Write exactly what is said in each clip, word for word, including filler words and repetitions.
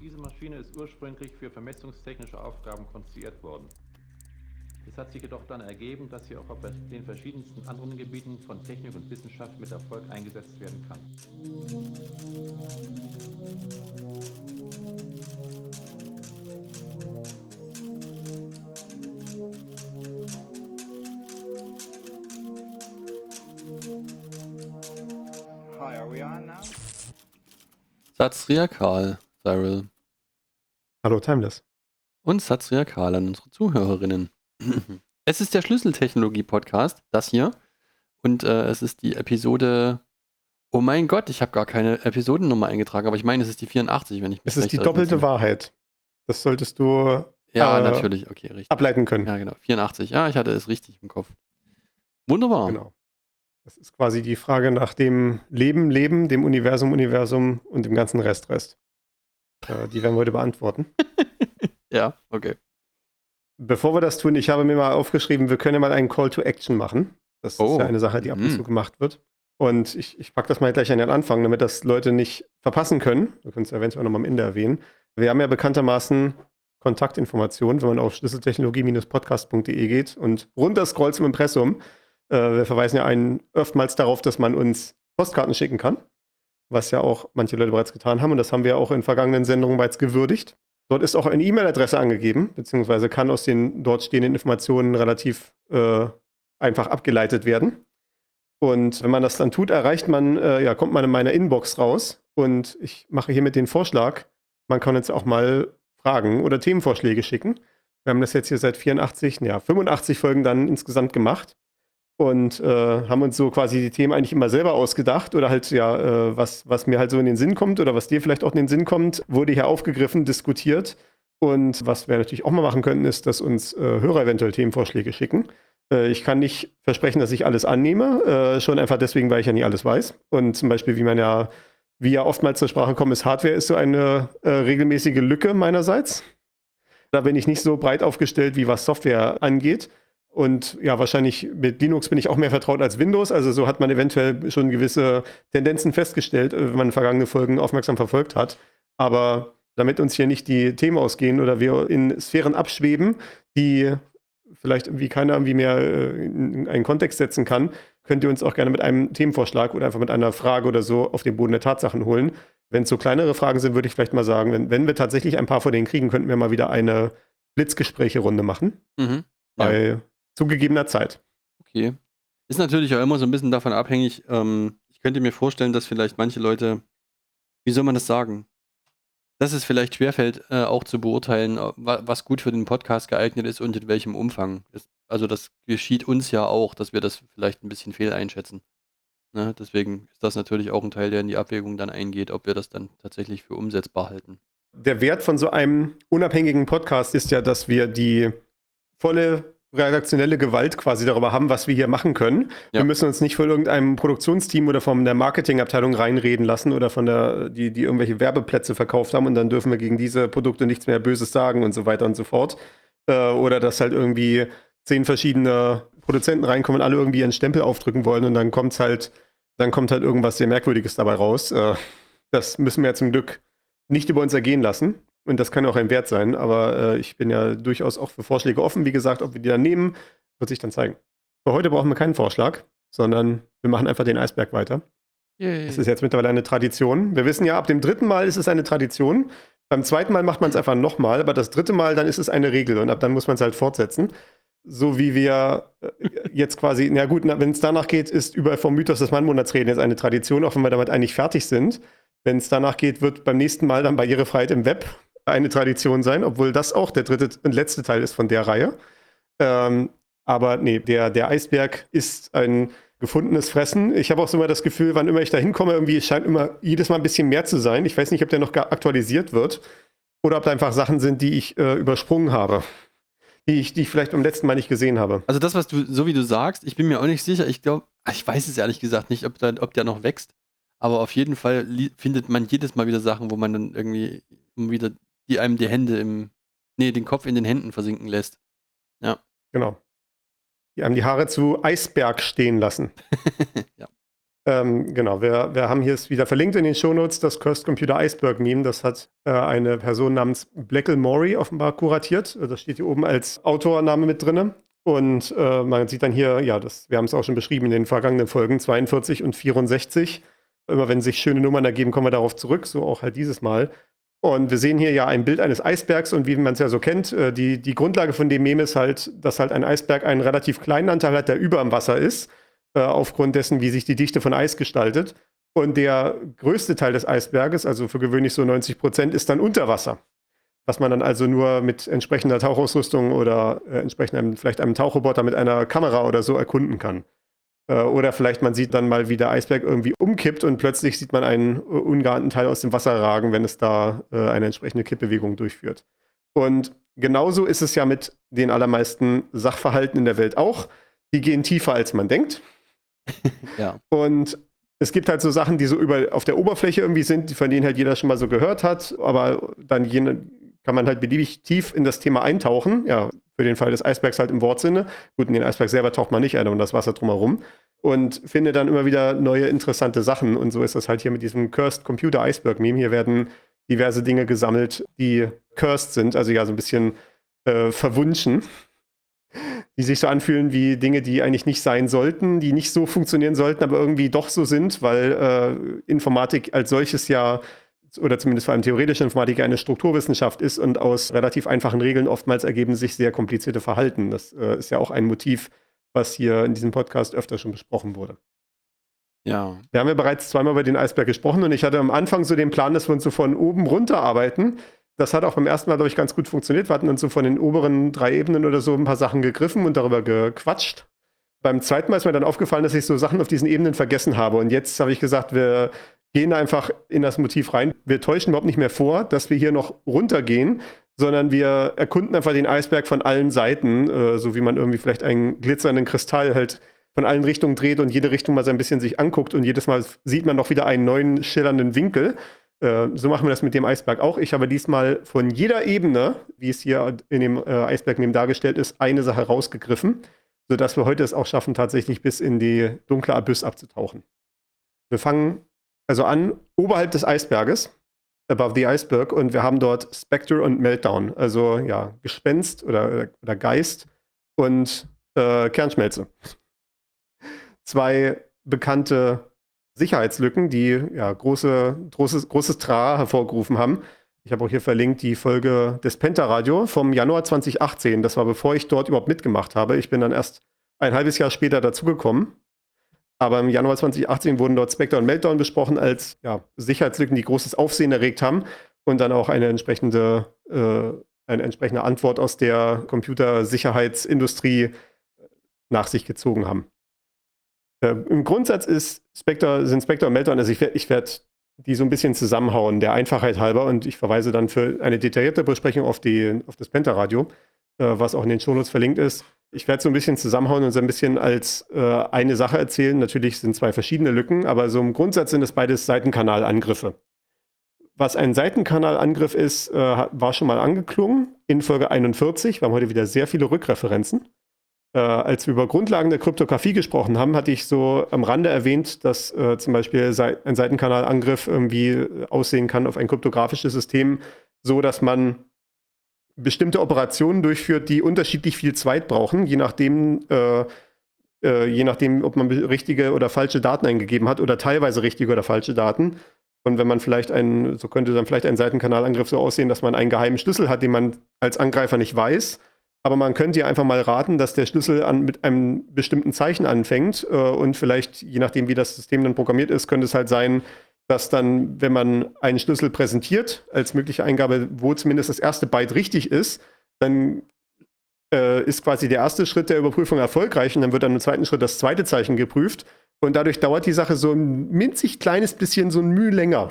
Diese Maschine ist ursprünglich für vermessungstechnische Aufgaben konstruiert worden. Es hat sich jedoch dann ergeben, dass sie auch auf den verschiedensten anderen Gebieten von Technik und Wissenschaft mit Erfolg eingesetzt werden kann. Hi, are we on now? Satzriakal, Cyril. Hallo, Timeless. Und Satzriakal an unsere Zuhörerinnen. Es ist der Schlüsseltechnologie-Podcast, das hier. Und äh, es ist die Episode. Oh mein Gott, ich habe gar keine Episodennummer eingetragen, aber ich meine, es ist die vierundachtzig, wenn ich mich Es ist recht die doppelte entsinne. Wahrheit. Das solltest du Ja, äh, natürlich, okay, richtig. ableiten können. Ja, genau. vierundachtzig. Ja, ich hatte es richtig im Kopf. Wunderbar. Genau. Das ist quasi die Frage nach dem Leben, Leben, dem Universum, Universum und dem ganzen Rest, Rest. Äh, die werden wir heute beantworten. Ja, okay. Bevor wir das tun, ich habe mir mal aufgeschrieben, wir können ja mal einen Call to Action machen. Das Oh. ist ja eine Sache, die ab und Mhm. zu gemacht wird. Und ich, ich packe das mal gleich an den Anfang, damit das Leute nicht verpassen können. Wir können es eventuell nochmal am Ende erwähnen. Wir haben ja bekanntermaßen Kontaktinformationen, wenn man auf schlüsseltechnologie Bindestrich podcast punkt de geht und runterscrollt zum Impressum. Äh, wir verweisen ja einen oftmals darauf, dass man uns Postkarten schicken kann, was ja auch manche Leute bereits getan haben. Und das haben wir auch in vergangenen Sendungen bereits gewürdigt. Dort ist auch eine E-Mail-Adresse angegeben, beziehungsweise kann aus den dort stehenden Informationen relativ äh, einfach abgeleitet werden. Und wenn man das dann tut, erreicht man, äh, ja, kommt man in meiner Inbox raus. Und ich mache hiermit den Vorschlag, man kann uns auch mal Fragen oder Themenvorschläge schicken. Wir haben das jetzt hier seit vierundachtzig, ja, fünfundachtzig Folgen dann insgesamt gemacht. Und äh, haben uns so quasi die Themen eigentlich immer selber ausgedacht oder halt ja, äh, was, was mir halt so in den Sinn kommt oder was dir vielleicht auch in den Sinn kommt, wurde hier aufgegriffen, diskutiert. Und was wir natürlich auch mal machen könnten, ist, dass uns äh, Hörer eventuell Themenvorschläge schicken. Äh, ich kann nicht versprechen, dass ich alles annehme, äh, schon einfach deswegen, weil ich ja nie alles weiß. Und zum Beispiel, wie man ja, wie ja oftmals zur Sprache kommt, ist Hardware ist so eine äh, regelmäßige Lücke meinerseits. Da bin ich nicht so breit aufgestellt, wie was Software angeht. Und ja, wahrscheinlich mit Linux bin ich auch mehr vertraut als Windows. Also so hat man eventuell schon gewisse Tendenzen festgestellt, äh, wenn man vergangene Folgen aufmerksam verfolgt hat. Aber damit uns hier nicht die Themen ausgehen oder wir in Sphären abschweben, die vielleicht irgendwie keiner irgendwie mehr äh, in einen Kontext setzen kann, könnt ihr uns auch gerne mit einem Themenvorschlag oder einfach mit einer Frage oder so auf den Boden der Tatsachen holen. Wenn es so kleinere Fragen sind, würde ich vielleicht mal sagen, wenn, wenn wir tatsächlich ein paar von denen kriegen, könnten wir mal wieder eine Blitzgespräche-Runde machen. Mhm. Ja. Bei zugegebener Zeit. Okay. Ist natürlich auch immer so ein bisschen davon abhängig. Ähm, ich könnte mir vorstellen, dass vielleicht manche Leute, wie soll man das sagen? Dass es vielleicht schwerfällt, äh, auch zu beurteilen, äh, wa- was gut für den Podcast geeignet ist und in welchem Umfang. Das, also das geschieht uns ja auch, dass wir das vielleicht ein bisschen fehl einschätzen. Ne? Deswegen ist das natürlich auch ein Teil, der in die Abwägung dann eingeht, ob wir das dann tatsächlich für umsetzbar halten. Der Wert von so einem unabhängigen Podcast ist ja, dass wir die volle redaktionelle Gewalt quasi darüber haben, was wir hier machen können. Ja. Wir müssen uns nicht von irgendeinem Produktionsteam oder von der Marketingabteilung reinreden lassen oder von der, die, die irgendwelche Werbeplätze verkauft haben und dann dürfen wir gegen diese Produkte nichts mehr Böses sagen und so weiter und so fort. Äh, oder dass halt irgendwie zehn verschiedene Produzenten reinkommen und alle irgendwie ihren Stempel aufdrücken wollen und dann kommt's halt, dann kommt halt irgendwas sehr Merkwürdiges dabei raus. Äh, das müssen wir ja zum Glück nicht über uns ergehen lassen. Und das kann auch ein Wert sein, aber äh, ich bin ja durchaus auch für Vorschläge offen. Wie gesagt, ob wir die dann nehmen, wird sich dann zeigen. Für heute brauchen wir keinen Vorschlag, sondern wir machen einfach den Eisberg weiter. Yay. Das ist jetzt mittlerweile eine Tradition. Wir wissen ja, ab dem dritten Mal ist es eine Tradition. Beim zweiten Mal macht man es einfach nochmal, aber das dritte Mal, dann ist es eine Regel und ab dann muss man es halt fortsetzen. So wie wir äh, jetzt quasi, na gut, wenn es danach geht, ist überall vom Mythos des Mannmonatsreden jetzt eine Tradition, auch wenn wir damit eigentlich fertig sind. Wenn es danach geht, wird beim nächsten Mal dann Barrierefreiheit im Web eine Tradition sein, obwohl das auch der dritte und letzte Teil ist von der Reihe. Ähm, aber nee, der, der Eisberg ist ein gefundenes Fressen. Ich habe auch so immer das Gefühl, wann immer ich da hinkomme, irgendwie scheint immer jedes Mal ein bisschen mehr zu sein. Ich weiß nicht, ob der noch gar aktualisiert wird oder ob da einfach Sachen sind, die ich äh, übersprungen habe. Die ich, die ich vielleicht beim letzten Mal nicht gesehen habe. Also das, was du, so wie du sagst, ich bin mir auch nicht sicher. Ich glaube, ich weiß es ehrlich gesagt nicht, ob, da, ob der noch wächst. Aber auf jeden Fall li- findet man jedes Mal wieder Sachen, wo man dann irgendwie wieder die einem die Hände im, nee, den Kopf in den Händen versinken lässt. Ja. Genau. Die haben die Haare zu Eisberg stehen lassen. Ja. Ähm, genau, wir, wir haben hier es wieder verlinkt in den Shownotes, das Cursed Computer Iceberg Meme. Das hat äh, eine Person namens Blackle Maury offenbar kuratiert. Das steht hier oben als Autorname mit drin. Und äh, man sieht dann hier, ja, das, wir haben es auch schon beschrieben in den vergangenen Folgen, zweiundvierzig und vierundsechzig. Immer wenn sich schöne Nummern ergeben, kommen wir darauf zurück, so auch halt dieses Mal. Und wir sehen hier ja ein Bild eines Eisbergs und wie man es ja so kennt, äh, die, die Grundlage von dem Meme ist halt, dass halt ein Eisberg einen relativ kleinen Anteil hat, der über dem Wasser ist, äh, aufgrund dessen, wie sich die Dichte von Eis gestaltet. Und der größte Teil des Eisberges, also für gewöhnlich so neunzig Prozent, ist dann unter Wasser. Was man dann also nur mit entsprechender Tauchausrüstung oder äh, entsprechend einem, vielleicht einem Tauchroboter mit einer Kamera oder so erkunden kann. Äh, oder vielleicht man sieht dann mal, wie der Eisberg irgendwie umkippt und plötzlich sieht man einen äh, ungeahnten Teil aus dem Wasser ragen, wenn es da äh, eine entsprechende Kippbewegung durchführt. Und genauso ist es ja mit den allermeisten Sachverhalten in der Welt auch. Die gehen tiefer, als man denkt. Ja. Und es gibt halt so Sachen, die so über, auf der Oberfläche irgendwie sind, von denen halt jeder schon mal so gehört hat, aber dann jene, kann man halt beliebig tief in das Thema eintauchen. Ja, für den Fall des Eisbergs halt im Wortsinne. Gut, in den Eisberg selber taucht man nicht ein, und das Wasser drumherum. Und finde dann immer wieder neue interessante Sachen. Und so ist das halt hier mit diesem Cursed Computer Iceberg Meme. Hier werden diverse Dinge gesammelt, die cursed sind, also ja so ein bisschen äh, verwunschen. Die sich so anfühlen wie Dinge, die eigentlich nicht sein sollten, die nicht so funktionieren sollten, aber irgendwie doch so sind, weil äh, Informatik als solches ja, oder zumindest vor allem theoretische Informatik, eine Strukturwissenschaft ist und aus relativ einfachen Regeln oftmals ergeben sich sehr komplizierte Verhalten. Das äh, ist ja auch ein Motiv, was hier in diesem Podcast öfter schon besprochen wurde. Ja. Wir haben ja bereits zweimal über den Eisberg gesprochen und ich hatte am Anfang so den Plan, dass wir uns so von oben runter arbeiten. Das hat auch beim ersten Mal, glaube ich, ganz gut funktioniert. Wir hatten dann so von den oberen drei Ebenen oder so ein paar Sachen gegriffen und darüber gequatscht. Beim zweiten Mal ist mir dann aufgefallen, dass ich so Sachen auf diesen Ebenen vergessen habe. Und jetzt habe ich gesagt, wir gehen einfach in das Motiv rein. Wir täuschen überhaupt nicht mehr vor, dass wir hier noch runtergehen, sondern wir erkunden einfach den Eisberg von allen Seiten, äh, so wie man irgendwie vielleicht einen glitzernden Kristall halt von allen Richtungen dreht und jede Richtung mal so ein bisschen sich anguckt und jedes Mal sieht man noch wieder einen neuen schillernden Winkel. Äh, so machen wir das mit dem Eisberg auch. Ich habe diesmal von jeder Ebene, wie es hier in dem äh, Eisberg-Meme dargestellt ist, eine Sache rausgegriffen, sodass wir heute es auch schaffen, tatsächlich bis in die dunkle Abyss abzutauchen. Wir fangen also an, oberhalb des Eisberges, above the iceberg, und wir haben dort Spectre und Meltdown, also ja, Gespenst oder, oder Geist und äh, Kernschmelze. Zwei bekannte Sicherheitslücken, die ja große, großes, großes Trara hervorgerufen haben. Ich habe auch hier verlinkt die Folge des Pentaradio vom Januar zwanzig achtzehn. Das war bevor ich dort überhaupt mitgemacht habe. Ich bin dann erst ein halbes Jahr später dazugekommen. Aber im Januar zwanzig achtzehn wurden dort Spectre und Meltdown besprochen als ja, Sicherheitslücken, die großes Aufsehen erregt haben und dann auch eine entsprechende, äh, eine entsprechende Antwort aus der Computersicherheitsindustrie nach sich gezogen haben. Äh, Im Grundsatz ist Spectre, sind Spectre und Meltdown, also ich werde ich werd die so ein bisschen zusammenhauen, der Einfachheit halber, und ich verweise dann für eine detaillierte Besprechung auf, die, auf das Pentaradio, äh, was auch in den Shownotes verlinkt ist. Ich werde so ein bisschen zusammenhauen und so ein bisschen als äh, eine Sache erzählen. Natürlich sind zwei verschiedene Lücken, aber so im Grundsatz sind es beides Seitenkanalangriffe. Was ein Seitenkanalangriff ist, äh, war schon mal angeklungen in Folge einundvierzig. Wir haben heute wieder sehr viele Rückreferenzen. Äh, als wir über Grundlagen der Kryptographie gesprochen haben, hatte ich so am Rande erwähnt, dass äh, zum Beispiel Seit- ein Seitenkanalangriff irgendwie aussehen kann auf ein kryptografisches System, so dass man bestimmte Operationen durchführt, die unterschiedlich viel Zweit brauchen, je nachdem, äh, äh, je nachdem, ob man richtige oder falsche Daten eingegeben hat oder teilweise richtige oder falsche Daten. Und wenn man vielleicht einen, so könnte dann vielleicht ein Seitenkanalangriff so aussehen, dass man einen geheimen Schlüssel hat, den man als Angreifer nicht weiß. Aber man könnte ja einfach mal raten, dass der Schlüssel an, mit einem bestimmten Zeichen anfängt äh, und vielleicht, je nachdem, wie das System dann programmiert ist, könnte es halt sein, dass dann, wenn man einen Schlüssel präsentiert, als mögliche Eingabe, wo zumindest das erste Byte richtig ist, dann äh, ist quasi der erste Schritt der Überprüfung erfolgreich und dann wird dann im zweiten Schritt das zweite Zeichen geprüft und dadurch dauert die Sache so ein minzig kleines bisschen so ein Mühe länger.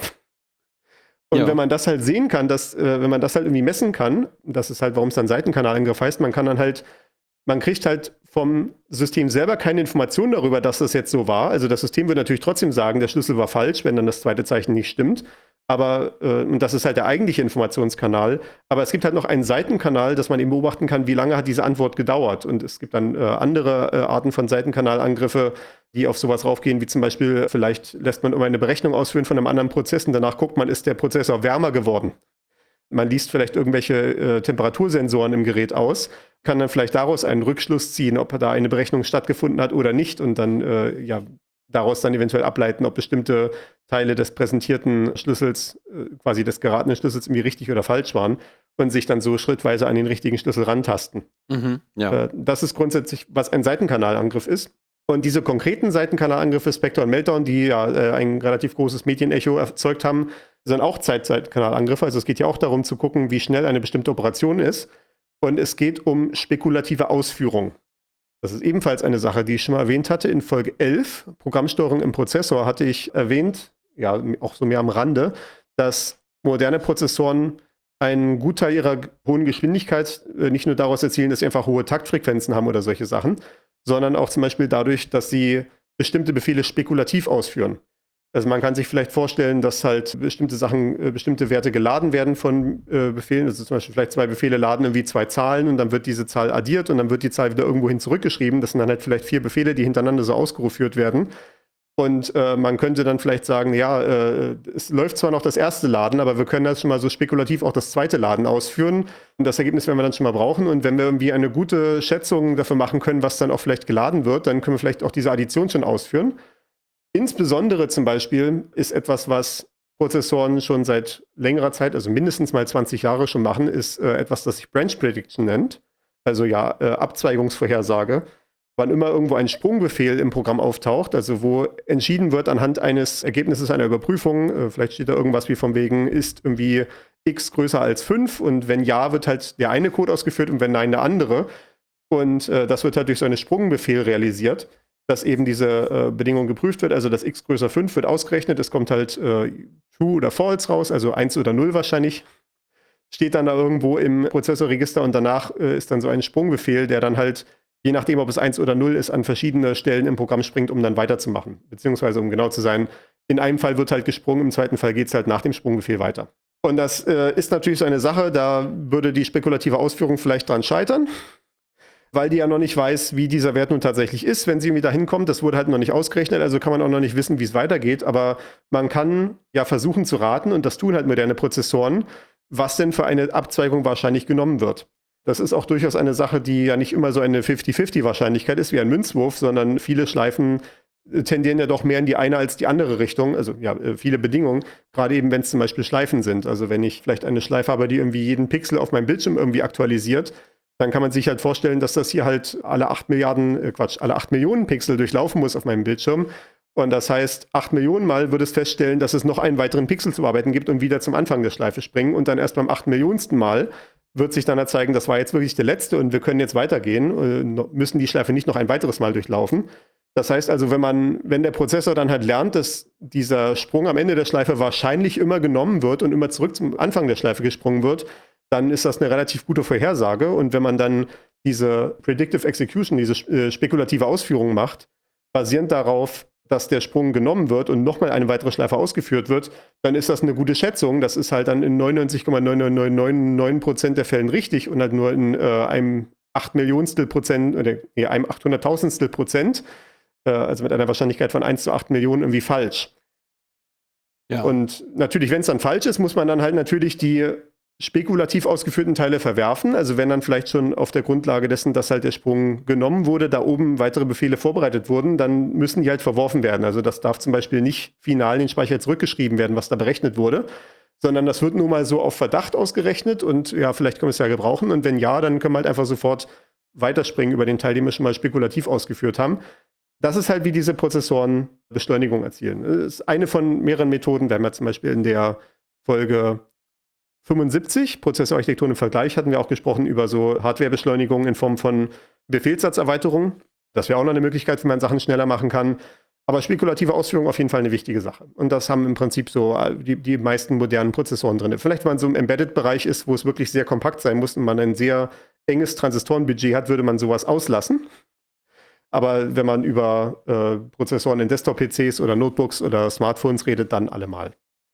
Und ja. Wenn man das halt sehen kann, dass, äh, wenn man das halt irgendwie messen kann, das ist halt, warum es dann Seitenkanalangriff heißt, man kann dann halt, man kriegt halt vom System selber keine Information darüber, dass das jetzt so war. Also das System wird natürlich trotzdem sagen, der Schlüssel war falsch, wenn dann das zweite Zeichen nicht stimmt. Aber, äh, und das ist halt der eigentliche Informationskanal. Aber es gibt halt noch einen Seitenkanal, dass man eben beobachten kann, wie lange hat diese Antwort gedauert. Und es gibt dann äh, andere äh, Arten von Seitenkanalangriffe, die auf sowas raufgehen, wie zum Beispiel, vielleicht lässt man immer eine Berechnung ausführen von einem anderen Prozess und danach guckt man, ist der Prozessor wärmer geworden. Man liest vielleicht irgendwelche äh, Temperatursensoren im Gerät aus, kann dann vielleicht daraus einen Rückschluss ziehen, ob da eine Berechnung stattgefunden hat oder nicht und dann äh, ja, daraus dann eventuell ableiten, ob bestimmte Teile des präsentierten Schlüssels, äh, quasi des geratenen Schlüssels irgendwie richtig oder falsch waren und sich dann so schrittweise an den richtigen Schlüssel rantasten. Mhm, ja. Äh, das ist grundsätzlich, was ein Seitenkanalangriff ist. Und diese konkreten Seitenkanalangriffe, Spectre und Meltdown, die ja äh, ein relativ großes Medienecho erzeugt haben, sind auch Zeitseitenkanalangriffe. Also es geht ja auch darum zu gucken, wie schnell eine bestimmte Operation ist. Und es geht um spekulative Ausführung. Das ist ebenfalls eine Sache, die ich schon mal erwähnt hatte. In Folge elf, Programmsteuerung im Prozessor, hatte ich erwähnt, ja, auch so mehr am Rande, dass moderne Prozessoren einen Gutteil ihrer hohen Geschwindigkeit äh, nicht nur daraus erzielen, dass sie einfach hohe Taktfrequenzen haben oder solche Sachen, sondern auch zum Beispiel dadurch, dass sie bestimmte Befehle spekulativ ausführen. Also man kann sich vielleicht vorstellen, dass halt bestimmte Sachen, äh, bestimmte Werte geladen werden von äh, Befehlen. Also zum Beispiel vielleicht zwei Befehle laden irgendwie zwei Zahlen und dann wird diese Zahl addiert und dann wird die Zahl wieder irgendwohin zurückgeschrieben. Das sind dann halt vielleicht vier Befehle, die hintereinander so ausgeführt werden. Und äh, man könnte dann vielleicht sagen, ja, äh, es läuft zwar noch das erste Laden, aber wir können das schon mal so spekulativ auch das zweite Laden ausführen. Und das Ergebnis werden wir dann schon mal brauchen. Und wenn wir irgendwie eine gute Schätzung dafür machen können, was dann auch vielleicht geladen wird, dann können wir vielleicht auch diese Addition schon ausführen. Insbesondere zum Beispiel ist etwas, was Prozessoren schon seit längerer Zeit, also mindestens mal zwanzig Jahre schon machen, ist äh, etwas, das sich Branch Prediction nennt. Also ja, äh, Abzweigungsvorhersage. Wann immer irgendwo ein Sprungbefehl im Programm auftaucht, also wo entschieden wird anhand eines Ergebnisses einer Überprüfung, äh, vielleicht steht da irgendwas wie von wegen, ist irgendwie x größer als fünf und wenn ja, wird halt der eine Code ausgeführt und wenn nein, der andere. Und äh, das wird halt durch so einen Sprungbefehl realisiert, dass eben diese äh, Bedingung geprüft wird, also das x größer fünf wird ausgerechnet, es kommt halt äh, true oder false raus, also eins oder null wahrscheinlich, steht dann da irgendwo im Prozessorregister und danach äh, ist dann so ein Sprungbefehl, der dann halt, je nachdem, ob es eins oder null ist, an verschiedene Stellen im Programm springt, um dann weiterzumachen. Beziehungsweise, um genau zu sein, in einem Fall wird halt gesprungen, im zweiten Fall geht es halt nach dem Sprungbefehl weiter. Und das äh, ist natürlich so eine Sache, da würde die spekulative Ausführung vielleicht dran scheitern, weil die ja noch nicht weiß, wie dieser Wert nun tatsächlich ist, wenn sie irgendwie da hinkommt. Das wurde halt noch nicht ausgerechnet, also kann man auch noch nicht wissen, wie es weitergeht. Aber man kann ja versuchen zu raten, und das tun halt moderne Prozessoren, was denn für eine Abzweigung wahrscheinlich genommen wird. Das ist auch durchaus eine Sache, die ja nicht immer so eine fünfzig fünfzig Wahrscheinlichkeit ist wie ein Münzwurf, sondern viele Schleifen tendieren ja doch mehr in die eine als die andere Richtung. Also ja, viele Bedingungen, gerade eben, wenn es zum Beispiel Schleifen sind. Also wenn ich vielleicht eine Schleife habe, die irgendwie jeden Pixel auf meinem Bildschirm irgendwie aktualisiert, dann kann man sich halt vorstellen, dass das hier halt alle acht Milliarden, äh Quatsch, alle acht Millionen Pixel durchlaufen muss auf meinem Bildschirm. Und das heißt, acht Millionen Mal würde es feststellen, dass es noch einen weiteren Pixel zu bearbeiten gibt und wieder zum Anfang der Schleife springen. Und dann erst beim acht Millionsten Mal wird sich dann zeigen, das war jetzt wirklich der letzte und wir können jetzt weitergehen, äh, müssen die Schleife nicht noch ein weiteres Mal durchlaufen. Das heißt also, wenn man, wenn der Prozessor dann halt lernt, dass dieser Sprung am Ende der Schleife wahrscheinlich immer genommen wird und immer zurück zum Anfang der Schleife gesprungen wird, dann ist das eine relativ gute Vorhersage. Und wenn man dann diese Predictive Execution, diese äh, spekulative Ausführung macht, basierend darauf, dass der Sprung genommen wird und nochmal eine weitere Schleife ausgeführt wird, dann ist das eine gute Schätzung. Das ist halt dann in neunundneunzig Komma neun neun neun neun neun Prozent der Fällen richtig und halt nur in äh, einem acht Millionstel Prozent oder nee, einem achthunderttausendstel Prozent, äh, also mit einer Wahrscheinlichkeit von eins zu acht Millionen irgendwie falsch. Ja. Und natürlich, wenn es dann falsch ist, muss man dann halt natürlich die spekulativ ausgeführten Teile verwerfen. Also wenn dann vielleicht schon auf der Grundlage dessen, dass halt der Sprung genommen wurde, da oben weitere Befehle vorbereitet wurden, dann müssen die halt verworfen werden. Also das darf zum Beispiel nicht final in den Speicher zurückgeschrieben werden, was da berechnet wurde, sondern das wird nur mal so auf Verdacht ausgerechnet und ja, vielleicht können wir es ja gebrauchen. Und wenn ja, dann können wir halt einfach sofort weiterspringen über den Teil, den wir schon mal spekulativ ausgeführt haben. Das ist halt, wie diese Prozessoren Beschleunigung erzielen. Das ist eine von mehreren Methoden. Wir haben ja zum Beispiel in der Folge fünfundsiebzig, Prozessorarchitekturen im Vergleich, hatten wir auch gesprochen über so Hardwarebeschleunigung in Form von Befehlssatzerweiterung. Das wäre auch noch eine Möglichkeit, wie man Sachen schneller machen kann. Aber spekulative Ausführung auf jeden Fall eine wichtige Sache. Und das haben im Prinzip so die, die meisten modernen Prozessoren drin. Vielleicht, wenn man so im Embedded-Bereich ist, wo es wirklich sehr kompakt sein muss und man ein sehr enges Transistorenbudget hat, würde man sowas auslassen. Aber wenn man über äh, Prozessoren in Desktop-P Cs oder Notebooks oder Smartphones redet, dann allemal.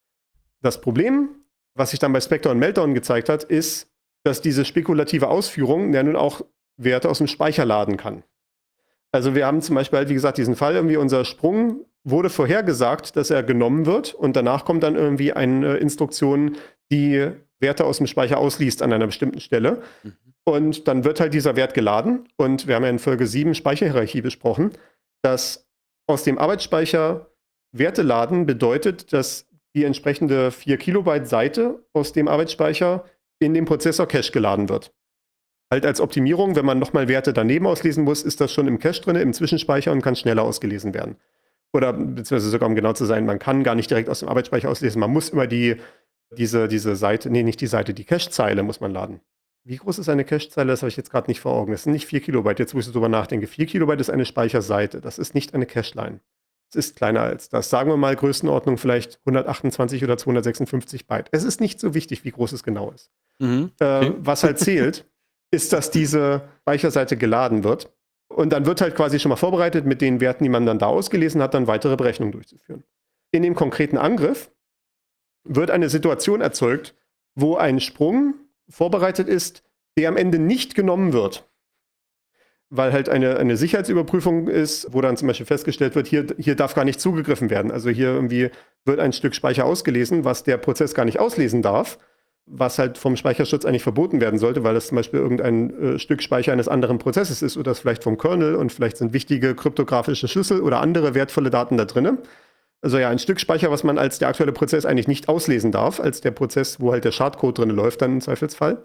Das Problem, was sich dann bei Spectre und Meltdown gezeigt hat, ist, dass diese spekulative Ausführung ja nun auch Werte aus dem Speicher laden kann. Also wir haben zum Beispiel halt, wie gesagt, diesen Fall, irgendwie unser Sprung wurde vorhergesagt, dass er genommen wird und danach kommt dann irgendwie eine Instruktion, die Werte aus dem Speicher ausliest an einer bestimmten Stelle. Mhm. Und dann wird halt dieser Wert geladen und wir haben ja in Folge sieben Speicherhierarchie besprochen, dass aus dem Arbeitsspeicher Werte laden bedeutet, dass die entsprechende vier Kilobyte Seite aus dem Arbeitsspeicher in den Prozessor Cache geladen wird. Halt als Optimierung, wenn man nochmal Werte daneben auslesen muss, ist das schon im Cache drin, im Zwischenspeicher und kann schneller ausgelesen werden. Oder beziehungsweise sogar, um genau zu sein, man kann gar nicht direkt aus dem Arbeitsspeicher auslesen. Man muss immer die, diese, diese Seite, nee, nicht die Seite, die Cache-Zeile muss man laden. Wie groß ist eine Cache-Zeile? Das habe ich jetzt gerade nicht vor Augen. Das sind nicht vier Kilobyte, jetzt wo ich so drüber nachdenke. vier Kilobyte ist eine Speicherseite. Das ist nicht eine Cache-Line. Es ist kleiner als das. Sagen wir mal Größenordnung vielleicht hundertachtundzwanzig oder zweihundertsechsundfünfzig Byte. Es ist nicht so wichtig, wie groß es genau ist. Mhm, okay. äh, was halt zählt, ist, dass diese Speicherseite geladen wird. Und dann wird halt quasi schon mal vorbereitet, mit den Werten, die man dann da ausgelesen hat, dann weitere Berechnungen durchzuführen. In dem konkreten Angriff wird eine Situation erzeugt, wo ein Sprung vorbereitet ist, der am Ende nicht genommen wird. Weil halt eine, eine Sicherheitsüberprüfung ist, wo dann zum Beispiel festgestellt wird, hier, hier darf gar nicht zugegriffen werden. Also hier irgendwie wird ein Stück Speicher ausgelesen, was der Prozess gar nicht auslesen darf, was halt vom Speicherschutz eigentlich verboten werden sollte, weil das zum Beispiel irgendein äh, Stück Speicher eines anderen Prozesses ist oder das vielleicht vom Kernel und vielleicht sind wichtige kryptografische Schlüssel oder andere wertvolle Daten da drin. Also ja, ein Stück Speicher, was man als der aktuelle Prozess eigentlich nicht auslesen darf, als der Prozess, wo halt der Schadcode drin läuft, dann im Zweifelsfall.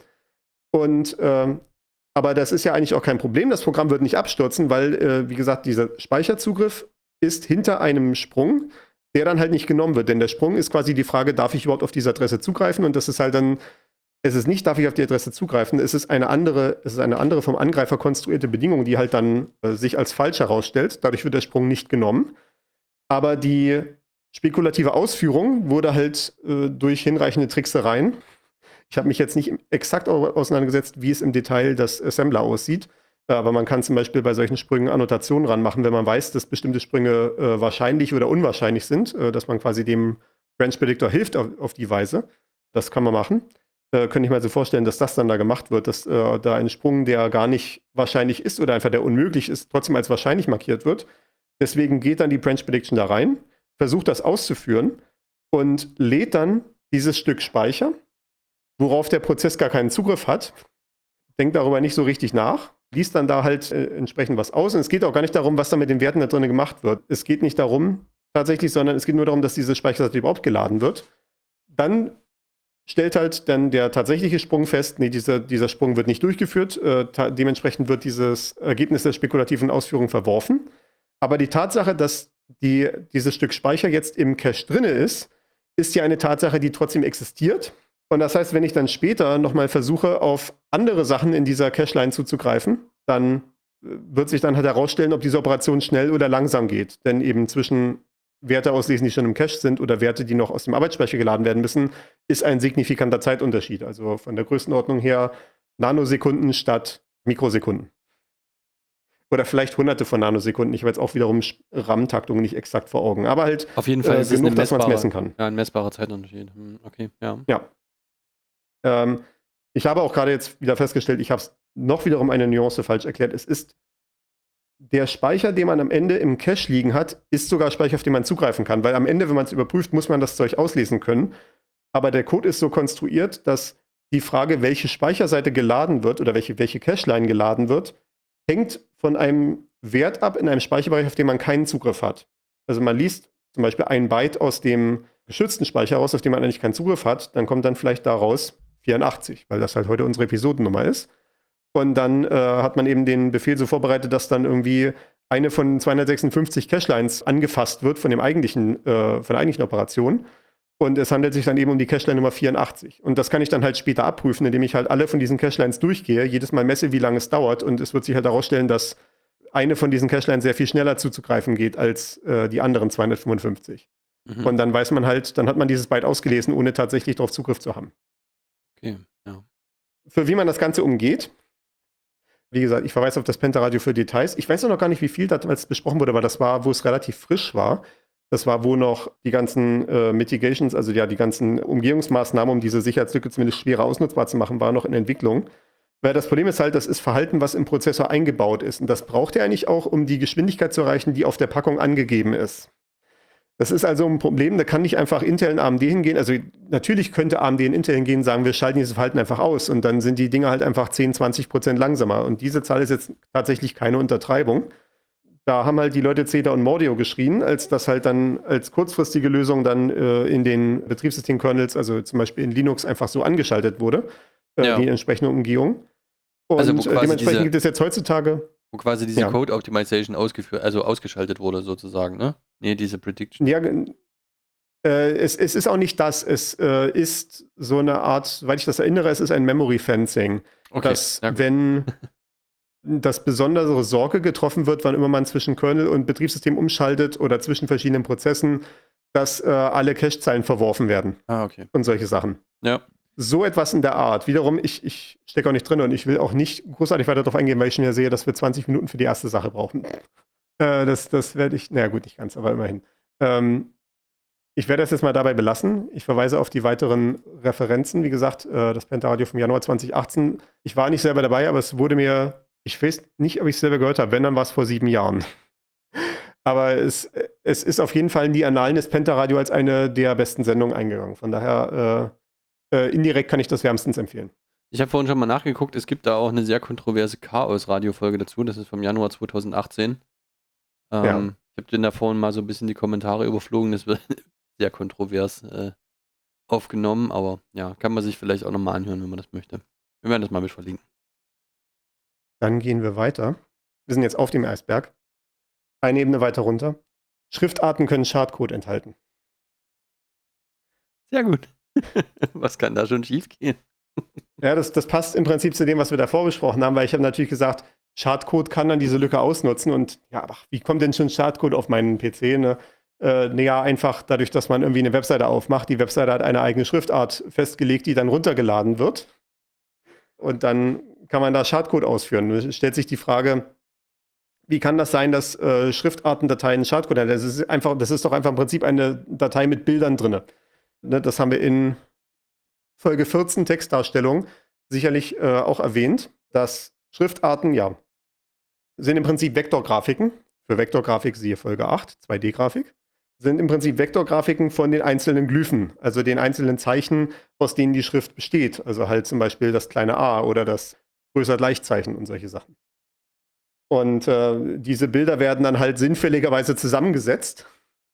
Und ähm, aber das ist ja eigentlich auch kein Problem. Das Programm wird nicht abstürzen, weil, äh, wie gesagt, dieser Speicherzugriff ist hinter einem Sprung, der dann halt nicht genommen wird. Denn der Sprung ist quasi die Frage, darf ich überhaupt auf diese Adresse zugreifen? Und das ist halt dann, es ist nicht, darf ich auf die Adresse zugreifen, es ist eine andere, es ist eine andere vom Angreifer konstruierte Bedingung, die halt dann äh, sich als falsch herausstellt. Dadurch wird der Sprung nicht genommen. Aber die spekulative Ausführung wurde halt äh, durch hinreichende Tricksereien. Ich habe mich jetzt nicht exakt auseinandergesetzt, wie es im Detail das Assembler aussieht, aber man kann zum Beispiel bei solchen Sprüngen Annotationen ranmachen, wenn man weiß, dass bestimmte Sprünge äh, wahrscheinlich oder unwahrscheinlich sind, äh, dass man quasi dem Branch Predictor hilft auf, auf die Weise. Das kann man machen. Äh, könnte ich mir also vorstellen, dass das dann da gemacht wird, dass äh, da ein Sprung, der gar nicht wahrscheinlich ist oder einfach der unmöglich ist, trotzdem als wahrscheinlich markiert wird. Deswegen geht dann die Branch Prediction da rein, versucht das auszuführen und lädt dann dieses Stück Speicher, worauf der Prozess gar keinen Zugriff hat, denkt darüber nicht so richtig nach, liest dann da halt äh, entsprechend was aus. Und es geht auch gar nicht darum, was da mit den Werten da drin gemacht wird. Es geht nicht darum, tatsächlich, sondern es geht nur darum, dass diese Speicherseite überhaupt geladen wird. Dann stellt halt dann der tatsächliche Sprung fest, nee, dieser, dieser Sprung wird nicht durchgeführt. Äh, dementsprechend wird dieses Ergebnis der spekulativen Ausführung verworfen. Aber die Tatsache, dass die, dieses Stück Speicher jetzt im Cache drin ist, ist ja eine Tatsache, die trotzdem existiert. Und das heißt, wenn ich dann später nochmal versuche, auf andere Sachen in dieser Cache-Line zuzugreifen, dann wird sich dann halt herausstellen, ob diese Operation schnell oder langsam geht. Denn eben zwischen Werte auslesen, die schon im Cache sind, oder Werte, die noch aus dem Arbeitsspeicher geladen werden müssen, ist ein signifikanter Zeitunterschied. Also von der Größenordnung her Nanosekunden statt Mikrosekunden. Oder vielleicht hunderte von Nanosekunden. Ich habe jetzt auch wiederum RAM-Taktungen nicht exakt vor Augen. Aber halt auf jeden Fall äh, ist es genug, eine dass man es messbare, messen kann. Ja, ein messbarer Zeitunterschied. Hm, okay, ja. Ja. Ähm, ich habe auch gerade jetzt wieder festgestellt, ich habe es noch wiederum eine Nuance falsch erklärt. Es ist der Speicher, den man am Ende im Cache liegen hat, ist sogar Speicher, auf den man zugreifen kann. Weil am Ende, wenn man es überprüft, muss man das Zeug auslesen können. Aber der Code ist so konstruiert, dass die Frage, welche Speicherseite geladen wird oder welche, welche Cache-Line geladen wird, hängt von einem Wert ab in einem Speicherbereich, auf den man keinen Zugriff hat. Also man liest zum Beispiel ein Byte aus dem geschützten Speicher raus, auf den man eigentlich keinen Zugriff hat, dann kommt dann vielleicht daraus vierundachtzig, weil das halt heute unsere Episodennummer ist. Und dann äh, hat man eben den Befehl so vorbereitet, dass dann irgendwie eine von zweihundertsechsundfünfzig Cache-Lines angefasst wird von dem eigentlichen, äh, von der eigentlichen Operation. Und es handelt sich dann eben um die Cache-Line Nummer vierundachtzig. Und das kann ich dann halt später abprüfen, indem ich halt alle von diesen Cache-Lines durchgehe, jedes Mal messe, wie lange es dauert. Und es wird sich halt herausstellen, dass eine von diesen Cache-Lines sehr viel schneller zuzugreifen geht als äh, die anderen zweihundertfünfundfünfzig. Mhm. Und dann weiß man halt, dann hat man dieses Byte ausgelesen, ohne tatsächlich darauf Zugriff zu haben. Okay, ja. Für wie man das Ganze umgeht, wie gesagt, ich verweise auf das Pentaradio für Details. Ich weiß auch noch gar nicht, wie viel damals besprochen wurde, aber das war, wo es relativ frisch war. Das war, wo noch die ganzen äh, Mitigations, also ja, die ganzen Umgehungsmaßnahmen, um diese Sicherheitslücke zumindest schwerer ausnutzbar zu machen, waren noch in Entwicklung. Weil das Problem ist halt, das ist Verhalten, was im Prozessor eingebaut ist. Und das braucht er eigentlich auch, um die Geschwindigkeit zu erreichen, die auf der Packung angegeben ist. Das ist also ein Problem, da kann nicht einfach Intel und A M D hingehen. Also natürlich könnte A M D und Intel hingehen und sagen, wir schalten dieses Verhalten einfach aus. Und dann sind die Dinge halt einfach zehn, zwanzig Prozent langsamer. Und diese Zahl ist jetzt tatsächlich keine Untertreibung. Da haben halt die Leute Zeta und Mordio geschrien, als das halt dann als kurzfristige Lösung dann äh, in den Betriebssystem-Kernels, also zum Beispiel in Linux, einfach so angeschaltet wurde, äh, Ja. die entsprechende Umgehung. Und Also wo äh, quasi dementsprechend diese- gibt es jetzt heutzutage, Wo quasi diese Ja. Code Optimization ausgeführt, also ausgeschaltet wurde sozusagen, ne? Nee, diese Prediction. ja, äh, es, es ist auch nicht das, es äh, ist so eine Art, soweit ich das erinnere, es ist ein Memory Fencing, Okay. dass ja, gut. wenn das besondere Sorge getroffen wird, wann immer man zwischen Kernel und Betriebssystem umschaltet oder zwischen verschiedenen Prozessen, dass äh, alle Cache-Zeilen verworfen werden Ah, okay. und solche Sachen. Ja. So etwas in der Art. Wiederum, ich, ich stecke auch nicht drin und ich will auch nicht großartig weiter darauf eingehen, weil ich schon ja sehe, dass wir zwanzig Minuten für die erste Sache brauchen. Äh, das das werde ich, naja gut, nicht ganz, aber immerhin. Ähm, ich werde das jetzt mal dabei belassen. Ich verweise auf die weiteren Referenzen. Wie gesagt, äh, das Pentaradio vom Januar zwanzig achtzehn. Ich war nicht selber dabei, aber es wurde mir, ich weiß nicht, ob ich es selber gehört habe. Wenn, dann war es vor sieben Jahren. Aber es, es ist auf jeden Fall in die Annalen des Pentaradio als eine der besten Sendungen eingegangen. Von daher, äh, äh, indirekt kann ich das wärmstens empfehlen. Ich habe vorhin schon mal nachgeguckt, es gibt da auch eine sehr kontroverse Chaos-Radio-Folge dazu, das ist vom Januar zweitausendachtzehn. Ähm, Ja. Ich habe den da vorhin mal so ein bisschen die Kommentare überflogen, das wird sehr kontrovers äh, aufgenommen, aber ja, kann man sich vielleicht auch nochmal anhören, wenn man das möchte. Wir werden das mal mit verlinken. Dann gehen wir weiter. Wir sind jetzt auf dem Eisberg. Eine Ebene weiter runter. Schriftarten können Schadcode enthalten. Sehr gut. Was kann da schon schief gehen? Ja, das, das passt im Prinzip zu dem, was wir davor besprochen haben, weil ich habe natürlich gesagt, Schadcode kann dann diese Lücke ausnutzen und ja, aber wie kommt denn schon Schadcode auf meinen P C? Ne? Äh, naja, einfach dadurch, dass man irgendwie eine Webseite aufmacht. Die Webseite hat eine eigene Schriftart festgelegt, die dann runtergeladen wird. Und dann kann man da Schadcode ausführen. Es stellt sich die Frage, wie kann das sein, dass äh, Schriftartendateien Schadcode haben? Das ist einfach, das ist doch einfach im Prinzip eine Datei mit Bildern drin. Ne, das haben wir in Folge vierzehn Textdarstellung sicherlich äh, auch erwähnt, dass Schriftarten, ja, sind im Prinzip Vektorgrafiken. Für Vektorgrafik siehe Folge acht, zwei D-Grafik. Sind im Prinzip Vektorgrafiken von den einzelnen Glyphen, also den einzelnen Zeichen, aus denen die Schrift besteht. Also halt zum Beispiel das kleine a oder das größer Gleichzeichen und solche Sachen. Und äh, diese Bilder werden dann halt sinnfälligerweise zusammengesetzt,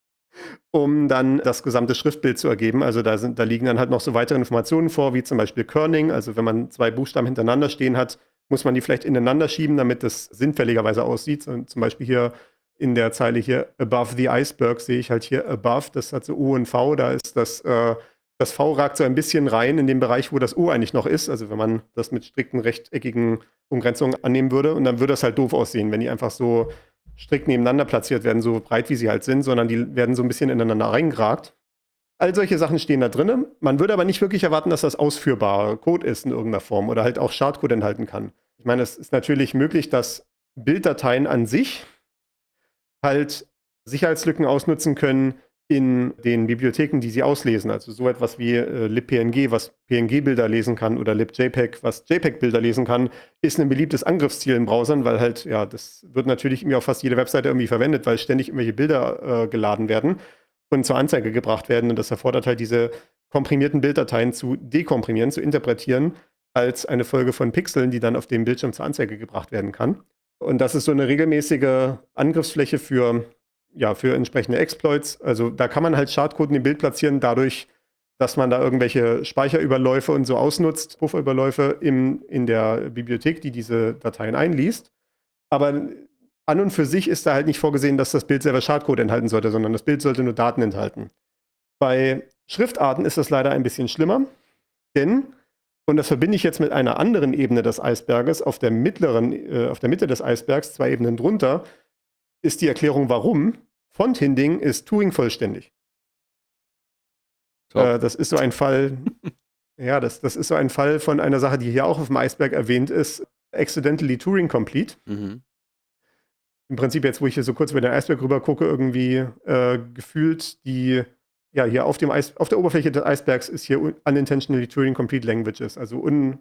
um dann das gesamte Schriftbild zu ergeben. Also da, sind, da liegen dann halt noch so weitere Informationen vor, wie zum Beispiel Kerning. Also wenn man zwei Buchstaben hintereinander stehen hat, muss man die vielleicht ineinander schieben, damit das sinnfälligerweise aussieht. Und zum Beispiel hier in der Zeile hier above the iceberg sehe ich halt hier above, das hat so O und V, da ist das, äh, das V ragt so ein bisschen rein in den Bereich, wo das O eigentlich noch ist. Also wenn man das mit strikten rechteckigen Umgrenzungen annehmen würde. Und dann würde das halt doof aussehen, wenn die einfach so strikt nebeneinander platziert werden, so breit wie sie halt sind, sondern die werden so ein bisschen ineinander reingeragt. All solche Sachen stehen da drin. Man würde aber nicht wirklich erwarten, dass das ausführbarer Code ist in irgendeiner Form oder halt auch Schadcode enthalten kann. Ich meine, es ist natürlich möglich, dass Bilddateien an sich halt Sicherheitslücken ausnutzen können in den Bibliotheken, die sie auslesen. Also so etwas wie äh, libpng, was P N G-Bilder lesen kann, oder libjpeg, was JPEG-Bilder lesen kann, ist ein beliebtes Angriffsziel in Browsern, weil halt, ja, das wird natürlich irgendwie auf fast jede Webseite irgendwie verwendet, weil ständig irgendwelche Bilder äh, geladen werden und zur Anzeige gebracht werden. Und das erfordert halt, diese komprimierten Bilddateien zu dekomprimieren, zu interpretieren, als eine Folge von Pixeln, die dann auf dem Bildschirm zur Anzeige gebracht werden kann. Und das ist so eine regelmäßige Angriffsfläche für, ja, für entsprechende Exploits. Also da kann man halt Schadcode in dem Bild platzieren, dadurch, dass man da irgendwelche Speicherüberläufe und so ausnutzt, Pufferüberläufe im, in der Bibliothek, die diese Dateien einliest. Aber an und für sich ist da halt nicht vorgesehen, dass das Bild selber Schadcode enthalten sollte, sondern das Bild sollte nur Daten enthalten. Bei Schriftarten ist das leider ein bisschen schlimmer, denn, und das verbinde ich jetzt mit einer anderen Ebene des Eisberges, auf der mittleren, äh, auf der Mitte des Eisbergs, zwei Ebenen drunter, ist die Erklärung, warum. Font-Hinding ist Turing vollständig. Äh, das ist so ein Fall, ja, das, das ist so ein Fall von einer Sache, die hier auch auf dem Eisberg erwähnt ist, accidentally Turing complete. Mhm. Im Prinzip jetzt, wo ich hier so kurz über den Eisberg rüber gucke, irgendwie äh, gefühlt die, ja, hier auf dem Eis, auf der Oberfläche des Eisbergs ist hier unintentionally Turing complete languages, also un,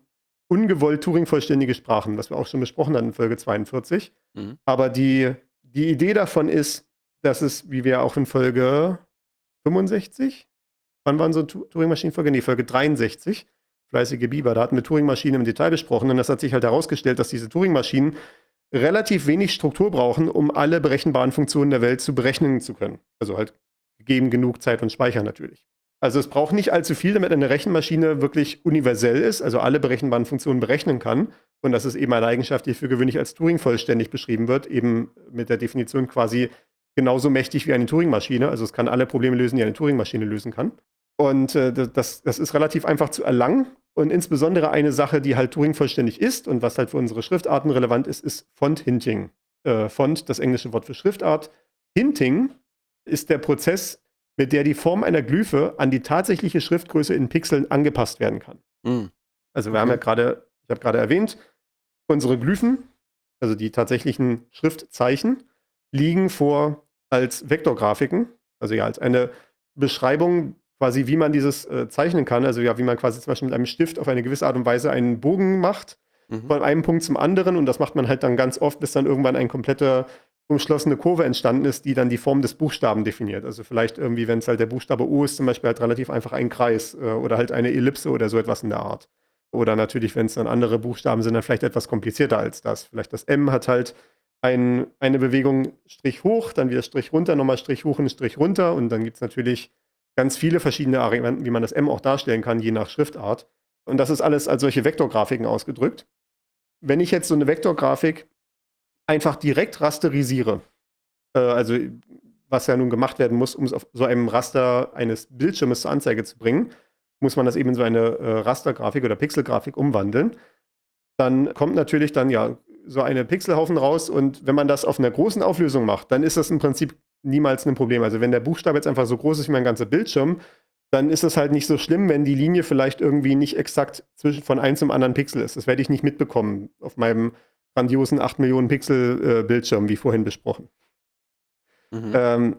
ungewollt Turing-vollständige Sprachen, was wir auch schon besprochen hatten in Folge zweiundvierzig. Mhm. Aber die, die Idee davon ist, dass es, wie wir auch in Folge fünfundsechzig, wann waren so Turing-Maschinen-Folge? Nee, Folge dreiundsechzig, fleißige Biber, da hatten wir Turing-Maschinen im Detail besprochen und das hat sich halt herausgestellt, dass diese Turing-Maschinen relativ wenig Struktur brauchen, um alle berechenbaren Funktionen der Welt zu berechnen zu können. Also halt gegeben genug Zeit und Speicher natürlich. Also es braucht nicht allzu viel, damit eine Rechenmaschine wirklich universell ist, also alle berechenbaren Funktionen berechnen kann. Und das ist eben eine Eigenschaft, die für gewöhnlich als Turing vollständig beschrieben wird, eben mit der Definition quasi genauso mächtig wie eine Turing-Maschine. Also es kann alle Probleme lösen, die eine Turing-Maschine lösen kann. Und äh, das, das ist relativ einfach zu erlangen. Und insbesondere eine Sache, die halt Turing vollständig ist und was halt für unsere Schriftarten relevant ist, ist Font-Hinting. Äh, Font, das englische Wort für Schriftart. Hinting ist der Prozess, mit der die Form einer Glyphe an die tatsächliche Schriftgröße in Pixeln angepasst werden kann. Mhm. Also wir haben ja gerade, ich habe gerade erwähnt, unsere Glyphen, also die tatsächlichen Schriftzeichen, liegen vor als Vektorgrafiken, also ja als eine Beschreibung quasi, wie man dieses äh, zeichnen kann, also ja, wie man quasi zum Beispiel mit einem Stift auf eine gewisse Art und Weise einen Bogen macht, mhm. von einem Punkt zum anderen und das macht man halt dann ganz oft, bis dann irgendwann eine komplette umschlossene Kurve entstanden ist, die dann die Form des Buchstaben definiert. Also vielleicht irgendwie, wenn es halt der Buchstabe O ist, zum Beispiel halt relativ einfach ein Kreis äh, oder halt eine Ellipse oder so etwas in der Art. Oder natürlich, wenn es dann andere Buchstaben sind, dann vielleicht etwas komplizierter als das. Vielleicht das M hat halt ein, eine Bewegung Strich hoch, dann wieder Strich runter, nochmal Strich hoch und Strich runter und dann gibt es natürlich ganz viele verschiedene Varianten, wie man das M auch darstellen kann, je nach Schriftart. Und das ist alles als solche Vektorgrafiken ausgedrückt. Wenn ich jetzt so eine Vektorgrafik einfach direkt rasterisiere, äh, also was ja nun gemacht werden muss, um es auf so einem Raster eines Bildschirmes zur Anzeige zu bringen, muss man das eben in so eine äh, Rastergrafik oder Pixelgrafik umwandeln. Dann kommt natürlich dann ja so eine Pixelhaufen raus und wenn man das auf einer großen Auflösung macht, dann ist das im Prinzip niemals ein Problem. Also wenn der Buchstabe jetzt einfach so groß ist wie mein ganzer Bildschirm, dann ist es halt nicht so schlimm, wenn die Linie vielleicht irgendwie nicht exakt zwischen von einem zum anderen Pixel ist. Das werde ich nicht mitbekommen auf meinem grandiosen acht Millionen Pixel äh, Bildschirm, wie vorhin besprochen. Mhm. Ähm,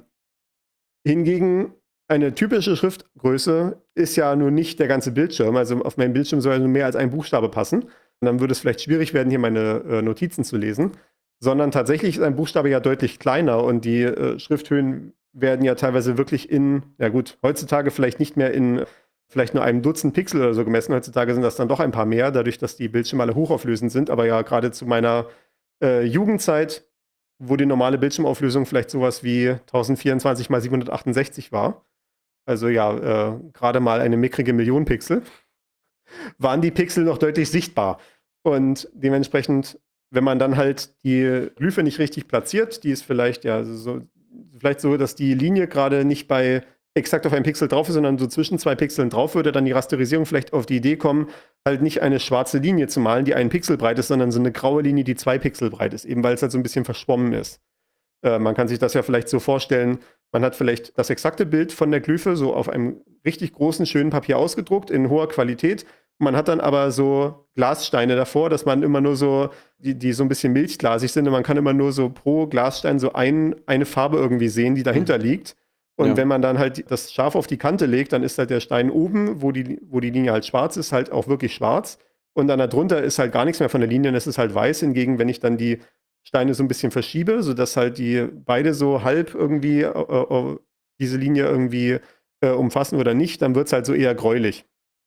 hingegen eine typische Schriftgröße ist ja nur nicht der ganze Bildschirm. Also auf meinem Bildschirm soll ja nur mehr als ein Buchstabe passen. Und dann würde es vielleicht schwierig werden, hier meine äh, Notizen zu lesen. Sondern tatsächlich ist ein Buchstabe ja deutlich kleiner und die äh, Schrifthöhen werden ja teilweise wirklich in, ja gut, heutzutage vielleicht nicht mehr in vielleicht nur einem Dutzend Pixel oder so gemessen. Heutzutage sind das dann doch ein paar mehr, dadurch, dass die Bildschirme alle hochauflösend sind. Aber ja, gerade zu meiner äh, Jugendzeit, wo die normale Bildschirmauflösung vielleicht sowas wie tausendvierundzwanzig mal siebenhundertachtundsechzig war, also ja, äh, gerade mal eine mickrige Million Pixel, waren die Pixel noch deutlich sichtbar. Und dementsprechend, wenn man dann halt die Glyphe nicht richtig platziert, die ist vielleicht ja so, vielleicht so, dass die Linie gerade nicht bei exakt auf einem Pixel drauf ist, sondern so zwischen zwei Pixeln drauf, würde dann die Rasterisierung vielleicht auf die Idee kommen, halt nicht eine schwarze Linie zu malen, die einen Pixel breit ist, sondern so eine graue Linie, die zwei Pixel breit ist, eben weil es halt so ein bisschen verschwommen ist. Äh, man kann sich das ja vielleicht so vorstellen, man hat vielleicht das exakte Bild von der Glyphe so auf einem richtig großen, schönen Papier ausgedruckt, in hoher Qualität. Man hat dann aber so Glassteine davor, dass man immer nur so, die, die so ein bisschen milchglasig sind und man kann immer nur so pro Glasstein so ein, eine Farbe irgendwie sehen, die dahinter mhm. liegt. Und ja. wenn man dann halt das scharf auf die Kante legt, dann ist halt der Stein oben, wo die, wo die Linie halt schwarz ist, halt auch wirklich schwarz. Und dann darunter ist halt gar nichts mehr von der Linie, und es ist halt weiß. Hingegen, wenn ich dann die Steine so ein bisschen verschiebe, sodass halt die beide so halb irgendwie äh, äh, diese Linie irgendwie äh, umfassen oder nicht, dann wird es halt so eher gräulich.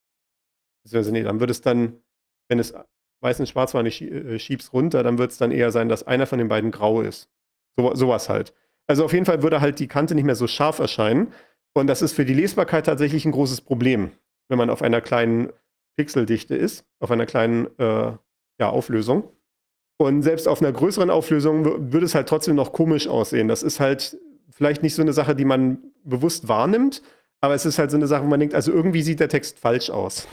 Also nee, dann wird es dann, wenn es weiß und schwarz war und ich äh, schieb's runter, dann wird es dann eher sein, dass einer von den beiden grau ist. So, sowas halt. Also auf jeden Fall würde halt die Kante nicht mehr so scharf erscheinen. Und das ist für die Lesbarkeit tatsächlich ein großes Problem, wenn man auf einer kleinen Pixeldichte ist, auf einer kleinen äh, ja, Auflösung. Und selbst auf einer größeren Auflösung w- würde es halt trotzdem noch komisch aussehen. Das ist halt vielleicht nicht so eine Sache, die man bewusst wahrnimmt, aber es ist halt so eine Sache, wo man denkt, also irgendwie sieht der Text falsch aus.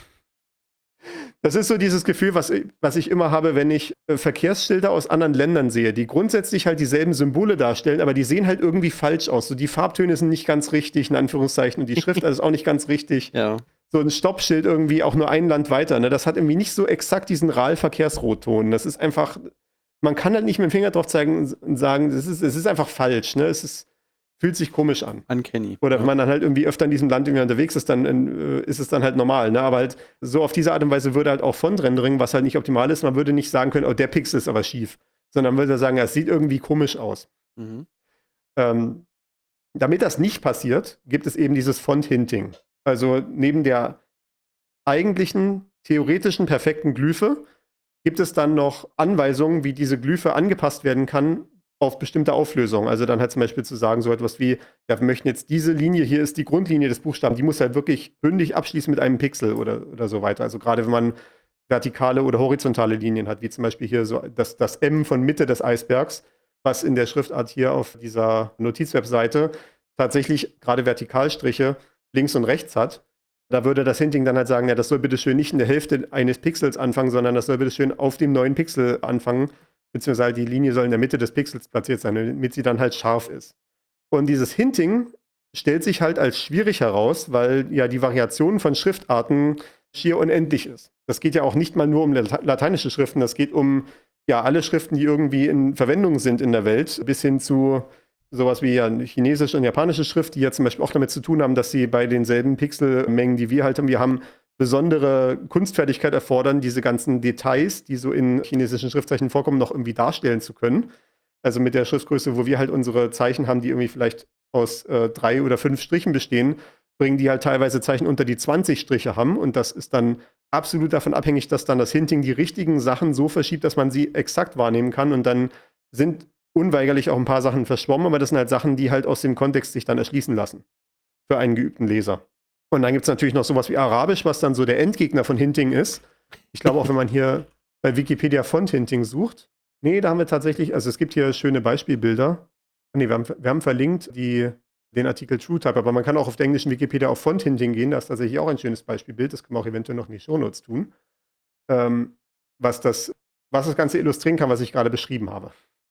Das ist so dieses Gefühl, was, was ich immer habe, wenn ich äh, Verkehrsschilder aus anderen Ländern sehe, die grundsätzlich halt dieselben Symbole darstellen, aber die sehen halt irgendwie falsch aus. So die Farbtöne sind nicht ganz richtig, in Anführungszeichen, und die Schrift ist auch nicht ganz richtig. Ja. So ein Stoppschild irgendwie auch nur ein Land weiter. Ne? Das hat irgendwie nicht so exakt diesen R A L-Verkehrsrotton. Das ist einfach, man kann halt nicht mit dem Finger drauf zeigen und sagen, es ist, es ist einfach falsch. Ne? Es ist fühlt sich komisch an. Uncanny. Oder wenn ja. man dann halt irgendwie öfter in diesem Land irgendwie unterwegs ist, dann äh, ist es dann halt normal. Ne? Aber halt so auf diese Art und Weise würde halt auch Font-Rendering, was halt nicht optimal ist, man würde nicht sagen können, oh, der Pixel ist aber schief. Sondern man würde sagen, ja, es sieht irgendwie komisch aus. Mhm. Ähm, damit das nicht passiert, gibt es eben dieses Font-Hinting. Also neben der eigentlichen, theoretischen, perfekten Glyphe gibt es dann noch Anweisungen, wie diese Glyphe angepasst werden kann auf bestimmte Auflösungen. Also dann halt zum Beispiel zu sagen, so etwas wie, ja, wir möchten jetzt diese Linie, hier ist die Grundlinie des Buchstaben, die muss halt wirklich bündig abschließen mit einem Pixel oder, oder so weiter. Also gerade wenn man vertikale oder horizontale Linien hat, wie zum Beispiel hier so das, das M von Mitte des Eisbergs, was in der Schriftart hier auf dieser Notizwebseite tatsächlich gerade Vertikalstriche links und rechts hat. Da würde das Hinting dann halt sagen, ja, das soll bitte schön nicht in der Hälfte eines Pixels anfangen, sondern das soll bitte schön auf dem neuen Pixel anfangen, beziehungsweise die Linie soll in der Mitte des Pixels platziert sein, damit sie dann halt scharf ist. Und dieses Hinting stellt sich halt als schwierig heraus, weil ja die Variation von Schriftarten schier unendlich ist. Das geht ja auch nicht mal nur um lateinische Schriften, das geht um ja alle Schriften, die irgendwie in Verwendung sind in der Welt, bis hin zu sowas wie ja chinesische und japanische Schrift, die ja zum Beispiel auch damit zu tun haben, dass sie bei denselben Pixelmengen, die wir halt haben, wir haben besondere Kunstfertigkeit erfordern, diese ganzen Details, die so in chinesischen Schriftzeichen vorkommen, noch irgendwie darstellen zu können. Also mit der Schriftgröße, wo wir halt unsere Zeichen haben, die irgendwie vielleicht aus äh, drei oder fünf Strichen bestehen, bringen die halt teilweise Zeichen unter die zwanzig Striche haben. Und das ist dann absolut davon abhängig, dass dann das Hinting die richtigen Sachen so verschiebt, dass man sie exakt wahrnehmen kann. Und dann sind unweigerlich auch ein paar Sachen verschwommen, aber das sind halt Sachen, die halt aus dem Kontext sich dann erschließen lassen. Für einen geübten Leser. Und dann gibt es natürlich noch sowas wie Arabisch, was dann so der Endgegner von Hinting ist. Ich glaube auch, wenn man hier bei Wikipedia Font-Hinting sucht. Nee, da haben wir tatsächlich, also es gibt hier schöne Beispielbilder. Nee, wir haben, wir haben verlinkt die, den Artikel TrueType, aber man kann auch auf der englischen Wikipedia auf Font-Hinting gehen. Da ist tatsächlich auch ein schönes Beispielbild. Das können wir auch eventuell noch in die Shownotes tun. Ähm, was, das, was das Ganze illustrieren kann, was ich gerade beschrieben habe.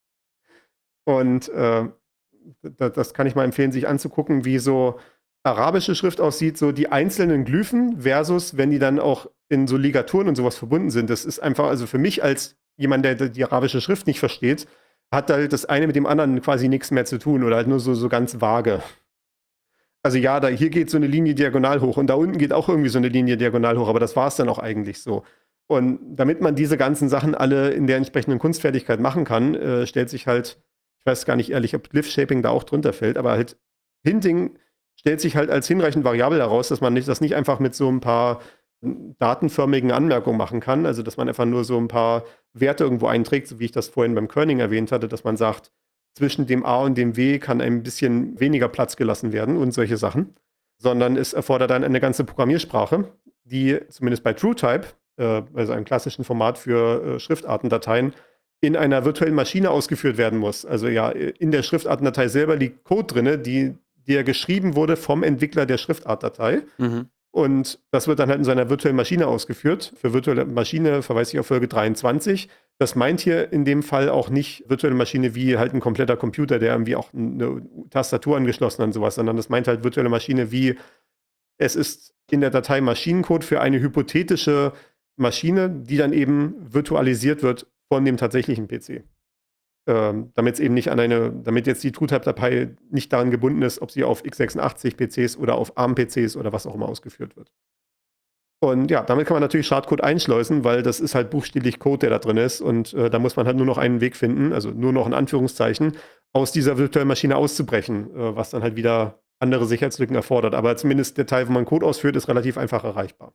Und äh, das kann ich mal empfehlen, sich anzugucken, wie so arabische Schrift aussieht, so die einzelnen Glyphen versus, wenn die dann auch in so Ligaturen und sowas verbunden sind. Das ist einfach, also für mich als jemand, der die arabische Schrift nicht versteht, hat halt das eine mit dem anderen quasi nichts mehr zu tun oder halt nur so, so ganz vage. Also ja, da, hier geht so eine Linie diagonal hoch und da unten geht auch irgendwie so eine Linie diagonal hoch, aber das war es dann auch eigentlich so. Und damit man diese ganzen Sachen alle in der entsprechenden Kunstfertigkeit machen kann, äh, stellt sich halt, ich weiß gar nicht ehrlich, ob Glyph-Shaping da auch drunter fällt, aber halt Hinting stellt sich halt als hinreichend variabel heraus, dass man nicht, das nicht einfach mit so ein paar datenförmigen Anmerkungen machen kann, also dass man einfach nur so ein paar Werte irgendwo einträgt, so wie ich das vorhin beim Kerning erwähnt hatte, dass man sagt, zwischen dem A und dem W kann ein bisschen weniger Platz gelassen werden und solche Sachen, sondern es erfordert dann eine ganze Programmiersprache, die zumindest bei TrueType, äh, also einem klassischen Format für äh, Schriftartendateien, in einer virtuellen Maschine ausgeführt werden muss. Also ja, in der Schriftartendatei selber liegt Code drin, die, der geschrieben wurde vom Entwickler der Schriftartdatei. Mhm. Und das wird dann halt in so einer virtuellen Maschine ausgeführt. Für virtuelle Maschine verweise ich auf Folge dreiundzwanzig. Das meint hier in dem Fall auch nicht virtuelle Maschine wie halt ein kompletter Computer, der irgendwie auch eine Tastatur angeschlossen hat und sowas, sondern das meint halt virtuelle Maschine wie, es ist in der Datei Maschinencode für eine hypothetische Maschine, die dann eben virtualisiert wird von dem tatsächlichen P C. Ähm, damit es eben nicht an eine, damit jetzt die TrueType-Datei nicht daran gebunden ist, ob sie auf x sechsundachtzig P Cs oder auf ARM-P Cs oder was auch immer ausgeführt wird. Und ja, damit kann man natürlich Schadcode einschleusen, weil das ist halt buchstäblich Code, der da drin ist. Und äh, da muss man halt nur noch einen Weg finden, also nur noch in Anführungszeichen, aus dieser virtuellen Maschine auszubrechen, äh, was dann halt wieder andere Sicherheitslücken erfordert. Aber zumindest der Teil, wo man Code ausführt, ist relativ einfach erreichbar.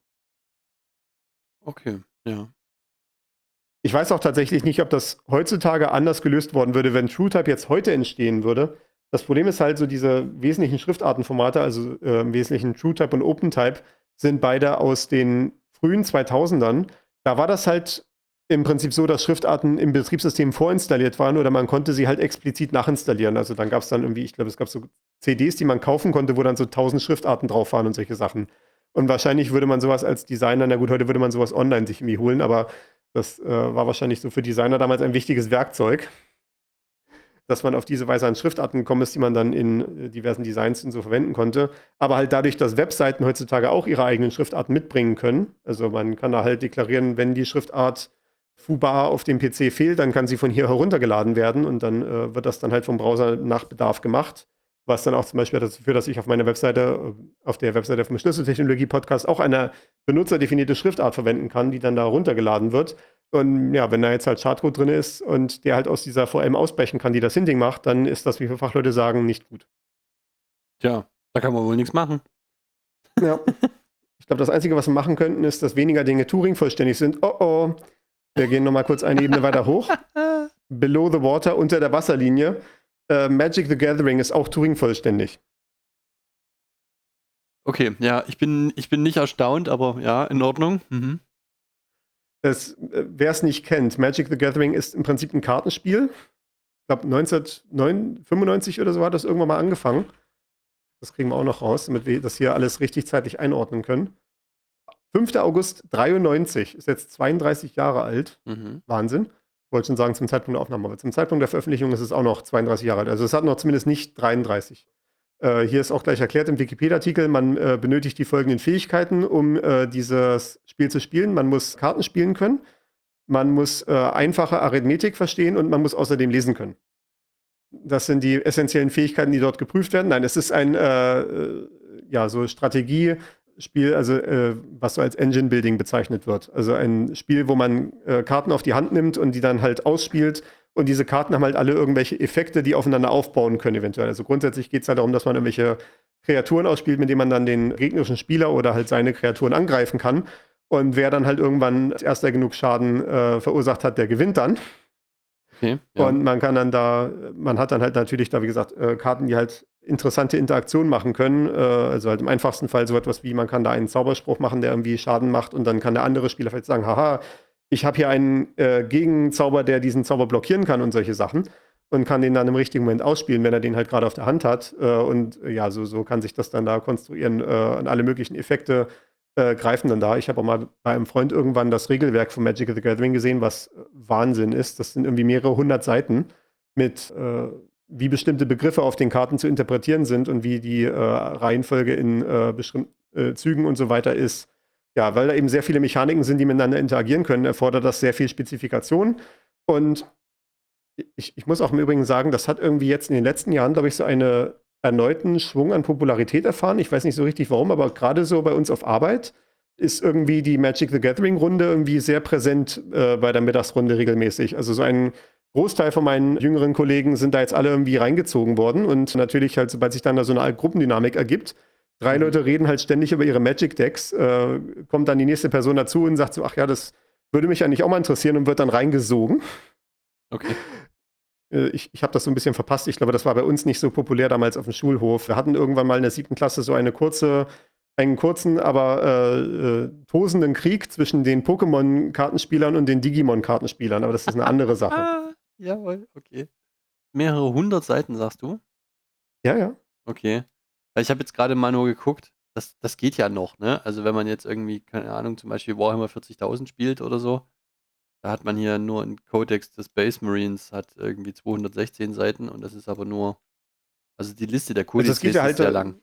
Okay, ja. Ich weiß auch tatsächlich nicht, ob das heutzutage anders gelöst worden würde, wenn TrueType jetzt heute entstehen würde. Das Problem ist halt so, diese wesentlichen Schriftartenformate, also äh, im Wesentlichen TrueType und OpenType, sind beide aus den frühen zweitausendern. Da war das halt im Prinzip so, dass Schriftarten im Betriebssystem vorinstalliert waren oder man konnte sie halt explizit nachinstallieren. Also dann gab es dann irgendwie, ich glaube, es gab so C Ds, die man kaufen konnte, wo dann so tausend Schriftarten drauf waren und solche Sachen. Und wahrscheinlich würde man sowas als Designer, na gut, heute würde man sowas online sich irgendwie holen, aber das äh, war wahrscheinlich so für Designer damals ein wichtiges Werkzeug, dass man auf diese Weise an Schriftarten gekommen ist, die man dann in äh, diversen Designs und so verwenden konnte. Aber halt dadurch, dass Webseiten heutzutage auch ihre eigenen Schriftarten mitbringen können, also man kann da halt deklarieren, wenn die Schriftart Foobar auf dem P C fehlt, dann kann sie von hier heruntergeladen werden und dann äh, wird das dann halt vom Browser nach Bedarf gemacht. was dann auch zum Beispiel dazu führt, dass ich auf meiner Webseite, auf der Webseite vom Schlüsseltechnologie-Podcast auch eine benutzerdefinierte Schriftart verwenden kann, die dann da runtergeladen wird. Und ja, wenn da jetzt halt Schadcode drin ist und der halt aus dieser V M ausbrechen kann, die das Hinting macht, dann ist das, wie viele Fachleute sagen, nicht gut. Tja, da kann man wohl nichts machen. Ja. Ich glaube, das Einzige, was wir machen könnten, ist, dass weniger Dinge Turing-vollständig sind. Oh oh. Wir gehen nochmal kurz eine Ebene weiter hoch. Below the water, unter der Wasserlinie. Uh, Magic the Gathering ist auch Turing-vollständig. Okay, ja, ich bin, ich bin nicht erstaunt, aber ja, in Ordnung. Mhm. Wer es nicht kennt, Magic the Gathering ist im Prinzip ein Kartenspiel. Ich glaube, neunzehnhundertfünfundneunzig oder so hat das irgendwann mal angefangen. Das kriegen wir auch noch raus, damit wir das hier alles richtig zeitlich einordnen können. fünfter August dreiundneunzig, ist jetzt zweiunddreißig Jahre alt. Mhm. Wahnsinn. Ich wollte schon sagen, zum Zeitpunkt der Aufnahme, aber zum Zeitpunkt der Veröffentlichung ist es auch noch zweiunddreißig Jahre alt. Also es hat noch zumindest nicht dreiunddreißig. Äh, hier ist auch gleich erklärt im Wikipedia-Artikel, man äh, benötigt die folgenden Fähigkeiten, um äh, dieses Spiel zu spielen. Man muss Karten spielen können, man muss äh, einfache Arithmetik verstehen und man muss außerdem lesen können. Das sind die essentiellen Fähigkeiten, die dort geprüft werden. Nein, es ist ein äh, ja, so Strategiespiel, also äh, was so als Engine-Building bezeichnet wird. Also ein Spiel, wo man äh, Karten auf die Hand nimmt und die dann halt ausspielt. Und diese Karten haben halt alle irgendwelche Effekte, die aufeinander aufbauen können eventuell. Also grundsätzlich geht es halt darum, dass man irgendwelche Kreaturen ausspielt, mit denen man dann den gegnerischen Spieler oder halt seine Kreaturen angreifen kann. Und wer dann halt irgendwann als erster genug Schaden äh, verursacht hat, der gewinnt dann. Okay, ja. Und man kann dann da, man hat dann halt natürlich da, wie gesagt, äh, Karten, die halt interessante Interaktionen machen können. Äh, also halt im einfachsten Fall so etwas wie, man kann da einen Zauberspruch machen, der irgendwie Schaden macht und dann kann der andere Spieler vielleicht sagen, haha, ich habe hier einen äh, Gegenzauber, der diesen Zauber blockieren kann und solche Sachen. Und kann den dann im richtigen Moment ausspielen, wenn er den halt gerade auf der Hand hat. Äh, und äh, ja, so, so kann sich das dann da konstruieren äh, und alle möglichen Effekte Äh, greifen dann da. Ich habe auch mal bei einem Freund irgendwann das Regelwerk von Magic the Gathering gesehen, was äh, Wahnsinn ist. Das sind irgendwie mehrere hundert Seiten mit, äh, wie bestimmte Begriffe auf den Karten zu interpretieren sind und wie die äh, Reihenfolge in äh, bestimmten äh, Zügen und so weiter ist. Ja, weil da eben sehr viele Mechaniken sind, die miteinander interagieren können, erfordert das sehr viel Spezifikation. Und ich, ich muss auch im Übrigen sagen, das hat irgendwie jetzt in den letzten Jahren, glaube ich, so eine erneuten Schwung an Popularität erfahren. Ich weiß nicht so richtig warum, aber gerade so bei uns auf Arbeit ist irgendwie die Magic the Gathering-Runde irgendwie sehr präsent äh, bei der Mittagsrunde regelmäßig. Also so ein Großteil von meinen jüngeren Kollegen sind da jetzt alle irgendwie reingezogen worden und natürlich halt, sobald sich dann da so eine Gruppendynamik ergibt, drei mhm. Leute reden halt ständig über ihre Magic-Decks, äh, kommt dann die nächste Person dazu und sagt so, ach ja, das würde mich eigentlich auch mal interessieren und wird dann reingesogen. Okay. Ich, ich habe das so ein bisschen verpasst. Ich glaube, das war bei uns nicht so populär damals auf dem Schulhof. Wir hatten irgendwann mal in der siebten Klasse so eine kurze, einen kurzen, aber äh, äh, tosenden Krieg zwischen den Pokémon-Kartenspielern und den Digimon-Kartenspielern. Aber das ist eine andere Sache. Ah, jawohl, okay. Mehrere hundert Seiten, sagst du? Ja, ja. Okay. Weil ich habe jetzt gerade mal nur geguckt, das, das geht ja noch, ne? Also wenn man jetzt irgendwie, keine Ahnung, zum Beispiel Warhammer vierzigtausend spielt oder so, da hat man hier nur einen Codex des Space Marines, hat irgendwie zweihundertsechzehn Seiten und das ist aber nur, also die Liste der Codex also ja halt, ist sehr lang.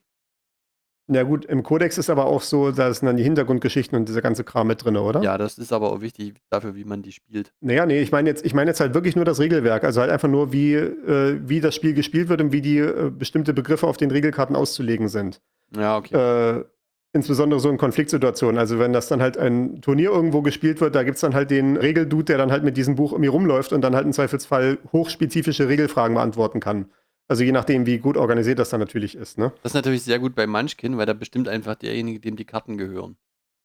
Na gut, im Codex ist aber auch so, da sind dann die Hintergrundgeschichten und dieser ganze Kram mit drin, oder? Ja, das ist aber auch wichtig dafür, wie man die spielt. Naja, nee, ich meine jetzt, ich meine jetzt halt wirklich nur das Regelwerk, also halt einfach nur, wie, äh, wie das Spiel gespielt wird und wie die äh, bestimmte Begriffe auf den Regelkarten auszulegen sind. Ja, okay. Äh, Insbesondere so in Konfliktsituationen. Also wenn das dann halt ein Turnier irgendwo gespielt wird, da gibt es dann halt den Regeldude, der dann halt mit diesem Buch irgendwie rumläuft und dann halt im Zweifelsfall hochspezifische Regelfragen beantworten kann. Also je nachdem, wie gut organisiert das dann natürlich ist, ne? Das ist natürlich sehr gut bei Munchkin, weil da bestimmt einfach derjenige, dem die Karten gehören.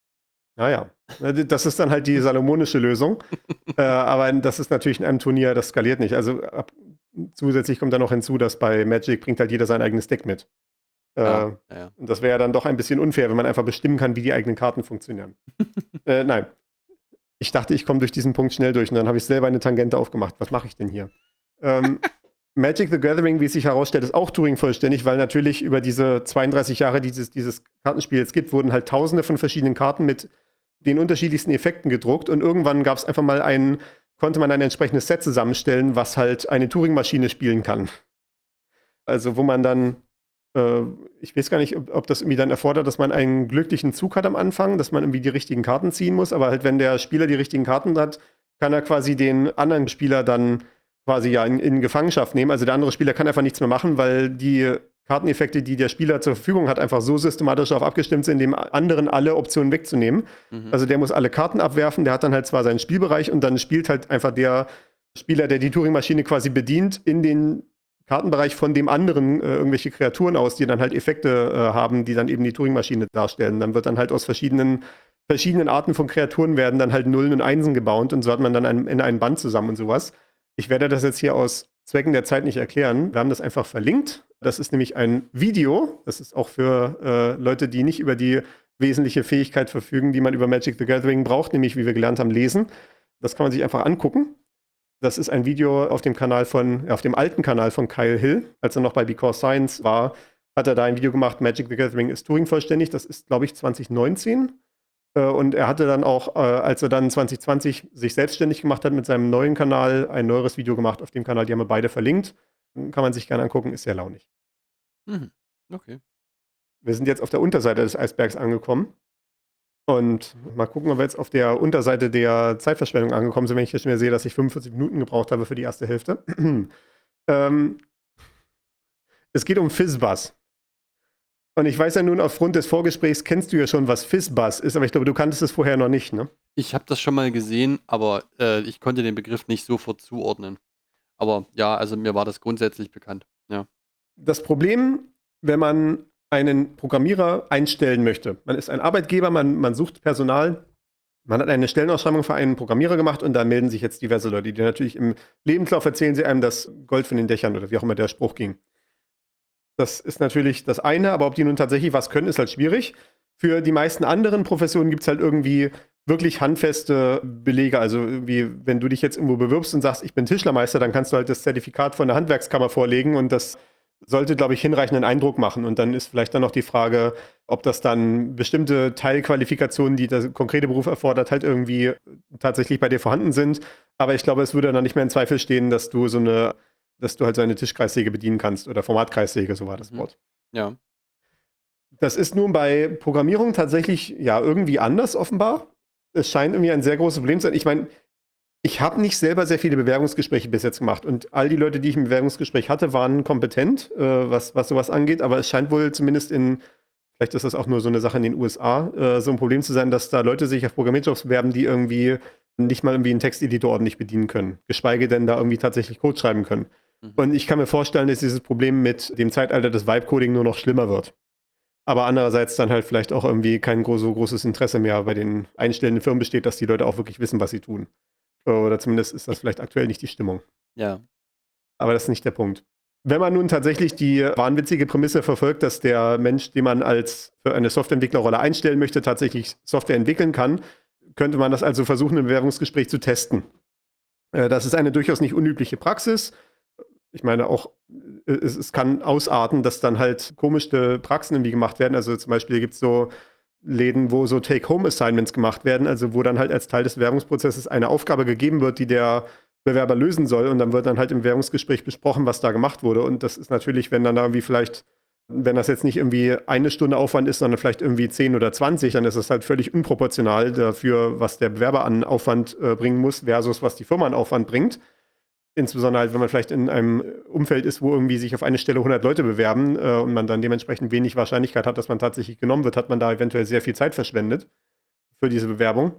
Naja, das ist dann halt die salomonische Lösung. äh, aber das ist natürlich in einem Turnier, das skaliert nicht. Also ab, zusätzlich kommt dann noch hinzu, dass bei Magic bringt halt jeder sein eigenes Deck mit. Ja, äh, ja. Und das wäre ja dann doch ein bisschen unfair, wenn man einfach bestimmen kann, wie die eigenen Karten funktionieren. äh, nein. Ich dachte, ich komme durch diesen Punkt schnell durch und dann habe ich selber eine Tangente aufgemacht. Was mache ich denn hier? ähm, Magic the Gathering, wie es sich herausstellt, ist auch Turing-vollständig, weil natürlich über diese zweiunddreißig Jahre dieses, dieses Kartenspiel jetzt gibt, wurden halt tausende von verschiedenen Karten mit den unterschiedlichsten Effekten gedruckt und irgendwann gab es einfach mal ein, konnte man ein entsprechendes Set zusammenstellen, was halt eine Turing-Maschine spielen kann. Also wo man dann ich weiß gar nicht, ob, ob das irgendwie dann erfordert, dass man einen glücklichen Zug hat am Anfang, dass man irgendwie die richtigen Karten ziehen muss, aber halt wenn der Spieler die richtigen Karten hat, kann er quasi den anderen Spieler dann quasi ja in, in Gefangenschaft nehmen. Also der andere Spieler kann einfach nichts mehr machen, weil die Karteneffekte, die der Spieler zur Verfügung hat, einfach so systematisch darauf abgestimmt sind, dem anderen alle Optionen wegzunehmen. Mhm. Also der muss alle Karten abwerfen, der hat dann halt zwar seinen Spielbereich und dann spielt halt einfach der Spieler, der die Turing-Maschine quasi bedient, in den Kartenbereich von dem anderen äh, irgendwelche Kreaturen aus, die dann halt Effekte äh, haben, die dann eben die Turing-Maschine darstellen. Dann wird dann halt aus verschiedenen, verschiedenen Arten von Kreaturen werden dann halt Nullen und Einsen gebaut und so hat man dann ein, in einen Band zusammen und sowas. Ich werde das jetzt hier aus Zwecken der Zeit nicht erklären. Wir haben das einfach verlinkt. Das ist nämlich ein Video. Das ist auch für äh, Leute, die nicht über die wesentliche Fähigkeit verfügen, die man über Magic the Gathering braucht, nämlich, wie wir gelernt haben, lesen. Das kann man sich einfach angucken. Das ist ein Video auf dem Kanal von, ja, auf dem alten Kanal von Kyle Hill. Als er noch bei Because Science war, hat er da ein Video gemacht, Magic the Gathering ist Turing vollständig. Das ist, glaube ich, zwanzig neunzehn. Äh, und er hatte dann auch, äh, als er dann zwanzig zwanzig sich selbstständig gemacht hat mit seinem neuen Kanal, ein neueres Video gemacht auf dem Kanal. Die haben wir beide verlinkt. Kann man sich gerne angucken, ist sehr launig. Mhm. Okay. Wir sind jetzt auf der Unterseite des Eisbergs angekommen. Und mal gucken, ob wir jetzt auf der Unterseite der Zeitverschwendung angekommen sind, wenn ich jetzt schon wieder sehe, dass ich fünfundvierzig Minuten gebraucht habe für die erste Hälfte. ähm, es geht um FizzBuzz. Und ich weiß ja nun, aufgrund des Vorgesprächs kennst du ja schon, was FizzBuzz ist, aber ich glaube, du kanntest es vorher noch nicht, ne? Ich habe das schon mal gesehen, aber äh, ich konnte den Begriff nicht sofort zuordnen. Aber ja, also mir war das grundsätzlich bekannt. Ja. Das Problem, wenn man einen Programmierer einstellen möchte. Man ist ein Arbeitgeber, man, man sucht Personal, man hat eine Stellenausschreibung für einen Programmierer gemacht und da melden sich jetzt diverse Leute, die natürlich im Lebenslauf erzählen sie einem das Gold von den Dächern oder wie auch immer der Spruch ging. Das ist natürlich das eine, aber ob die nun tatsächlich was können, ist halt schwierig. Für die meisten anderen Professionen gibt es halt irgendwie wirklich handfeste Belege. Also irgendwie, wenn du dich jetzt irgendwo bewirbst und sagst, ich bin Tischlermeister, dann kannst du halt das Zertifikat von der Handwerkskammer vorlegen und das sollte, glaube ich, hinreichenden Eindruck machen. Und dann ist vielleicht dann noch die Frage, ob das dann bestimmte Teilqualifikationen, die der konkrete Beruf erfordert, halt irgendwie tatsächlich bei dir vorhanden sind. Aber ich glaube, es würde dann nicht mehr in Zweifel stehen, dass du so eine, dass du halt so eine Tischkreissäge bedienen kannst oder Formatkreissäge, so war das Mhm. Wort. Ja. Das ist nun bei Programmierung tatsächlich ja irgendwie anders offenbar. Es scheint irgendwie ein sehr großes Problem zu sein. Ich meine, ich habe nicht selber sehr viele Bewerbungsgespräche bis jetzt gemacht und all die Leute, die ich im Bewerbungsgespräch hatte, waren kompetent, äh, was, was sowas angeht, aber es scheint wohl zumindest in, vielleicht ist das auch nur so eine Sache in den U S A, äh, so ein Problem zu sein, dass da Leute sich auf Programmierjobs bewerben, die irgendwie nicht mal irgendwie einen Texteditor ordentlich bedienen können, geschweige denn da irgendwie tatsächlich Code schreiben können. Mhm. Und ich kann mir vorstellen, dass dieses Problem mit dem Zeitalter des Vibe-Coding nur noch schlimmer wird. Aber andererseits dann halt vielleicht auch irgendwie kein gro- so großes Interesse mehr bei den einstellenden Firmen besteht, dass die Leute auch wirklich wissen, was sie tun. Oder zumindest ist das vielleicht aktuell nicht die Stimmung. Ja. Aber das ist nicht der Punkt. Wenn man nun tatsächlich die wahnwitzige Prämisse verfolgt, dass der Mensch, den man als für eine Softwareentwicklerrolle einstellen möchte, tatsächlich Software entwickeln kann, könnte man das also versuchen, im Bewerbungsgespräch zu testen. Äh, Das ist eine durchaus nicht unübliche Praxis. Ich meine auch, äh, es, es kann ausarten, dass dann halt komische Praxen irgendwie gemacht werden. Also zum Beispiel gibt es so Läden, wo so Take-Home-Assignments gemacht werden, also wo dann halt als Teil des Bewerbungsprozesses eine Aufgabe gegeben wird, die der Bewerber lösen soll und dann wird dann halt im Bewerbungsgespräch besprochen, was da gemacht wurde und das ist natürlich, wenn dann da irgendwie vielleicht, wenn das jetzt nicht irgendwie eine Stunde Aufwand ist, sondern vielleicht irgendwie zehn oder zwanzig, dann ist das halt völlig unproportional dafür, was der Bewerber an Aufwand äh, bringen muss, versus was die Firma an Aufwand bringt. Insbesondere halt, wenn man vielleicht in einem Umfeld ist, wo irgendwie sich auf eine Stelle hundert Leute bewerben äh, und man dann dementsprechend wenig Wahrscheinlichkeit hat, dass man tatsächlich genommen wird, hat man da eventuell sehr viel Zeit verschwendet für diese Bewerbung.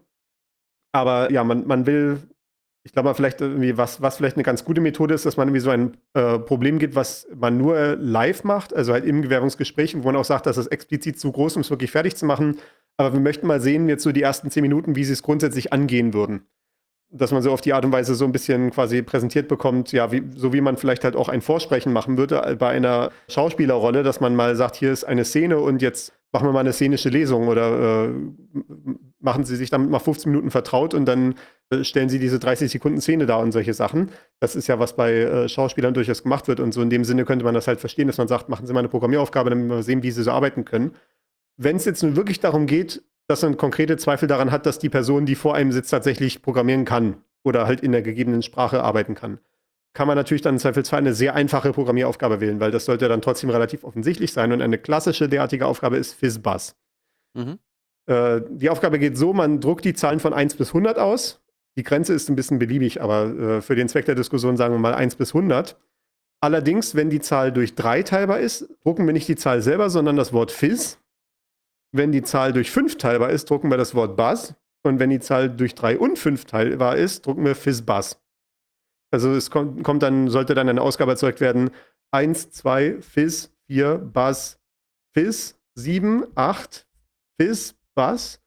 Aber ja, man, man will, ich glaube mal vielleicht irgendwie, was, was vielleicht eine ganz gute Methode ist, dass man irgendwie so ein äh, Problem gibt, was man nur live macht, also halt im Bewerbungsgespräch, wo man auch sagt, das ist explizit zu groß, um es wirklich fertig zu machen. Aber wir möchten mal sehen, jetzt so die ersten zehn Minuten, wie sie es grundsätzlich angehen würden. Dass man so auf die Art und Weise so ein bisschen quasi präsentiert bekommt, ja, wie, so wie man vielleicht halt auch ein Vorsprechen machen würde bei einer Schauspielerrolle, dass man mal sagt, hier ist eine Szene und jetzt machen wir mal eine szenische Lesung oder äh, machen Sie sich damit mal fünfzehn Minuten vertraut und dann äh, stellen Sie diese dreißig Sekunden Szene dar und solche Sachen. Das ist ja, was bei äh, Schauspielern durchaus gemacht wird und so in dem Sinne könnte man das halt verstehen, dass man sagt, machen Sie mal eine Programmieraufgabe, damit wir sehen, wie Sie so arbeiten können. Wenn es jetzt nun wirklich darum geht, dass man konkrete Zweifel daran hat, dass die Person, die vor einem sitzt, tatsächlich programmieren kann oder halt in der gegebenen Sprache arbeiten kann, kann man natürlich dann im Zweifelsfall eine sehr einfache Programmieraufgabe wählen, weil das sollte dann trotzdem relativ offensichtlich sein. Und eine klassische derartige Aufgabe ist FizzBuzz. Mhm. Äh, die Aufgabe geht so, man druckt die Zahlen von eins bis hundert aus. Die Grenze ist ein bisschen beliebig, aber äh, für den Zweck der Diskussion sagen wir mal eins bis hundert. Allerdings, wenn die Zahl durch drei teilbar ist, drucken wir nicht die Zahl selber, sondern das Wort Fizz. Wenn die Zahl durch fünf teilbar ist, drucken wir das Wort Buzz. Und wenn die Zahl durch drei und fünf teilbar ist, drucken wir Fizz-Buzz. Also es kommt, kommt dann, sollte dann eine Ausgabe erzeugt werden, eins, zwei, Fizz, vier, Buzz, Fizz, sieben, acht, Fizz, Buzz,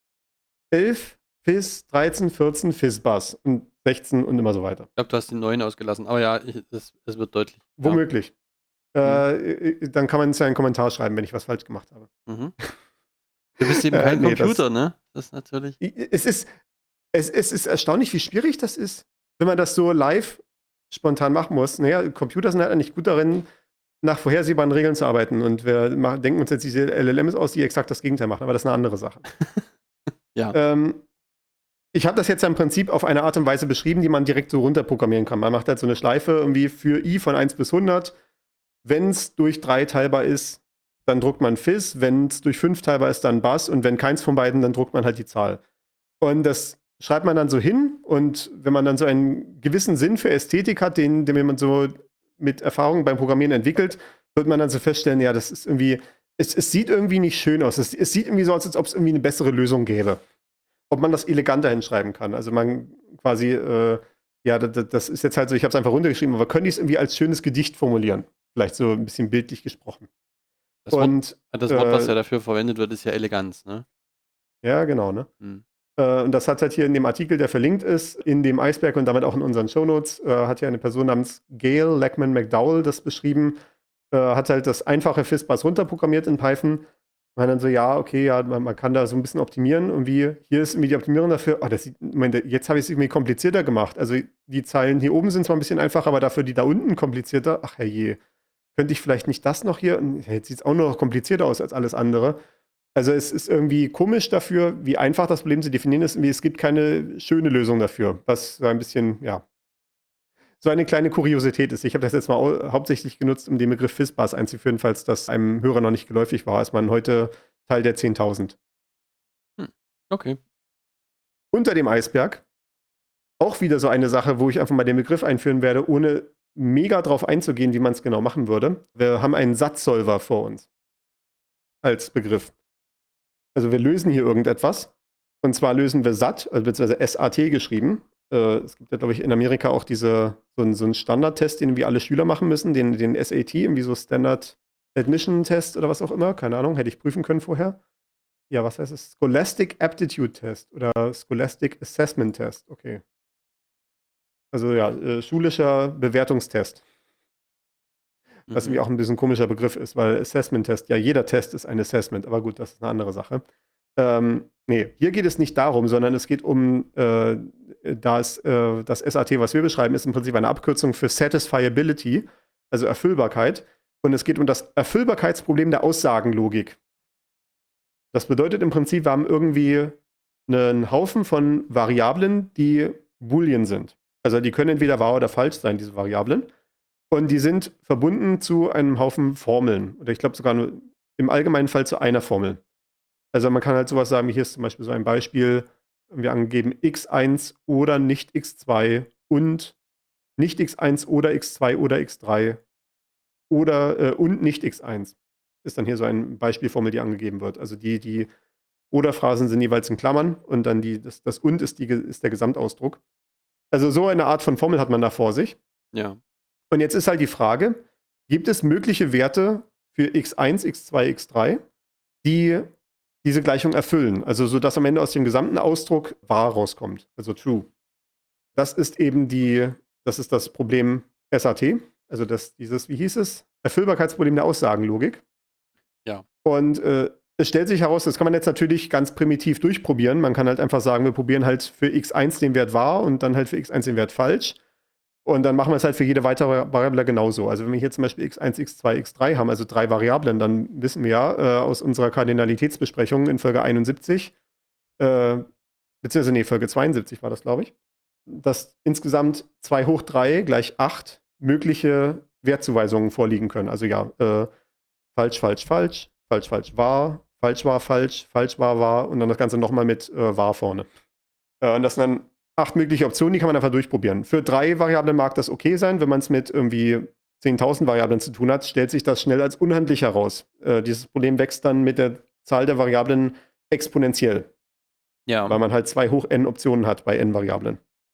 elf, Fizz, dreizehn, vierzehn, Fizz, Buzz und sechzehn und immer so weiter. Ich glaube, du hast den neuen ausgelassen, aber ja, ich, es, es wird deutlich. Womöglich. Ja. Äh, dann kann man uns ja einen Kommentar schreiben, wenn ich was falsch gemacht habe. Mhm. Du bist eben kein äh, nee, Computer, das, ne? Das ist natürlich. Es ist, es, es ist erstaunlich, wie schwierig das ist, wenn man das so live spontan machen muss. Naja, Computer sind halt nicht gut darin, nach vorhersehbaren Regeln zu arbeiten. Und wir machen, denken uns jetzt diese L L Ms aus, die exakt das Gegenteil machen, aber das ist eine andere Sache. Ja. Ähm, ich habe das jetzt im Prinzip auf eine Art und Weise beschrieben, die man direkt so runterprogrammieren kann. Man macht halt so eine Schleife irgendwie für i von eins bis hundert. Wenn es durch drei teilbar ist, dann druckt man Fizz. Wenn es durch fünf teilbar ist, dann Buzz. Und wenn keins von beiden, dann druckt man halt die Zahl. Und das schreibt man dann so hin. Und wenn man dann so einen gewissen Sinn für Ästhetik hat, den, den man so mit Erfahrung beim Programmieren entwickelt, wird man dann so feststellen, ja, das ist irgendwie, es, es sieht irgendwie nicht schön aus. Es, es sieht irgendwie so aus, als ob es irgendwie eine bessere Lösung gäbe. Ob man das eleganter hinschreiben kann. Also man quasi, äh, ja, das, das ist jetzt halt so, ich habe es einfach runtergeschrieben, aber können die es irgendwie als schönes Gedicht formulieren? Vielleicht so ein bisschen bildlich gesprochen. Das Wort, und, das Wort, äh, was ja dafür verwendet wird, ist ja Eleganz, ne? Ja, genau, ne? Hm. Äh, und das hat halt hier in dem Artikel, der verlinkt ist, in dem Eisberg und damit auch in unseren Shownotes, äh, hat ja eine Person namens Gail Lackman McDowell das beschrieben, äh, hat halt das einfache Fizz-Buzz runterprogrammiert in Python. Und dann so, ja, okay, ja, man, man kann da so ein bisschen optimieren. Und wie, hier ist irgendwie die Optimierung dafür, oh, das sieht, Moment, jetzt habe ich es irgendwie komplizierter gemacht. Also die Zeilen hier oben sind zwar ein bisschen einfacher, aber dafür die da unten komplizierter. Ach herrje, könnte ich vielleicht nicht das noch hier? Und jetzt sieht es auch noch komplizierter aus als alles andere. Also es ist irgendwie komisch dafür, wie einfach das Problem zu definieren ist. Es gibt keine schöne Lösung dafür, was so ein bisschen, ja, so eine kleine Kuriosität ist. Ich habe das jetzt mal hauptsächlich genutzt, um den Begriff Fizz-Buzz einzuführen, falls das einem Hörer noch nicht geläufig war, ist man heute Teil der zehntausend. Hm. Okay. Unter dem Eisberg auch wieder so eine Sache, wo ich einfach mal den Begriff einführen werde, ohne mega drauf einzugehen, wie man es genau machen würde. Wir haben einen Satzsolver vor uns als Begriff. Also wir lösen hier irgendetwas. Und zwar lösen wir S A T, also beziehungsweise S A T geschrieben. Äh, es gibt ja, glaube ich, in Amerika auch diese, so, ein, so einen Standardtest, den wir alle Schüler machen müssen, den, den S A T, irgendwie so Standard Admission Test oder was auch immer. Keine Ahnung, hätte ich prüfen können vorher. Ja, was heißt es? Scholastic Aptitude Test oder Scholastic Assessment Test. Okay. Also ja, äh, schulischer Bewertungstest. Was irgendwie auch ein bisschen ein komischer Begriff ist, weil Assessment-Test, ja, jeder Test ist ein Assessment, aber gut, das ist eine andere Sache. Ähm, nee, hier geht es nicht darum, sondern es geht um äh, das, äh, das S A T, was wir beschreiben, ist im Prinzip eine Abkürzung für Satisfiability, also Erfüllbarkeit. Und es geht um das Erfüllbarkeitsproblem der Aussagenlogik. Das bedeutet im Prinzip, wir haben irgendwie einen Haufen von Variablen, die Boolean sind. Also die können entweder wahr oder falsch sein, diese Variablen. Und die sind verbunden zu einem Haufen Formeln. Oder ich glaube sogar nur im allgemeinen Fall zu einer Formel. Also man kann halt sowas sagen, wie hier ist zum Beispiel so ein Beispiel, wir angegeben x eins oder nicht x zwei und nicht x eins oder x zwei oder x drei oder äh, und nicht x eins. Ist dann hier so eine Beispielformel, die angegeben wird. Also die, die Oder-Phrasen sind jeweils in Klammern und dann die, das, das und ist, die, ist der Gesamtausdruck. Also so eine Art von Formel hat man da vor sich. Ja. Und jetzt ist halt die Frage, gibt es mögliche Werte für x eins, x zwei, x drei, die diese Gleichung erfüllen? Also so, dass am Ende aus dem gesamten Ausdruck wahr rauskommt, also true. Das ist eben die, das ist das Problem S A T, also das, dieses, wie hieß es? Erfüllbarkeitsproblem der Aussagenlogik. Ja. Und äh, es stellt sich heraus, das kann man jetzt natürlich ganz primitiv durchprobieren. Man kann halt einfach sagen, wir probieren halt für x eins den Wert wahr und dann halt für x eins den Wert falsch. Und dann machen wir es halt für jede weitere Variable genauso. Also wenn wir hier zum Beispiel x eins, x zwei, x drei haben, also drei Variablen, dann wissen wir ja äh, aus unserer Kardinalitätsbesprechung in Folge einundsiebzig, äh, beziehungsweise nee, Folge zweiundsiebzig war das, glaube ich, dass insgesamt zwei hoch drei gleich acht mögliche Wertzuweisungen vorliegen können. Also ja, äh, falsch, falsch, falsch, falsch, falsch, wahr, falsch, wahr, falsch, falsch, wahr, wahr und dann das Ganze nochmal mit äh, wahr vorne. Äh, und das sind dann acht mögliche Optionen, die kann man einfach durchprobieren. Für drei Variablen mag das okay sein, wenn man es mit irgendwie zehntausend Variablen zu tun hat, stellt sich das schnell als unhandlich heraus. Äh, dieses Problem wächst dann mit der Zahl der Variablen exponentiell, Ja. weil man halt zwei hoch n Optionen hat bei n Variablen.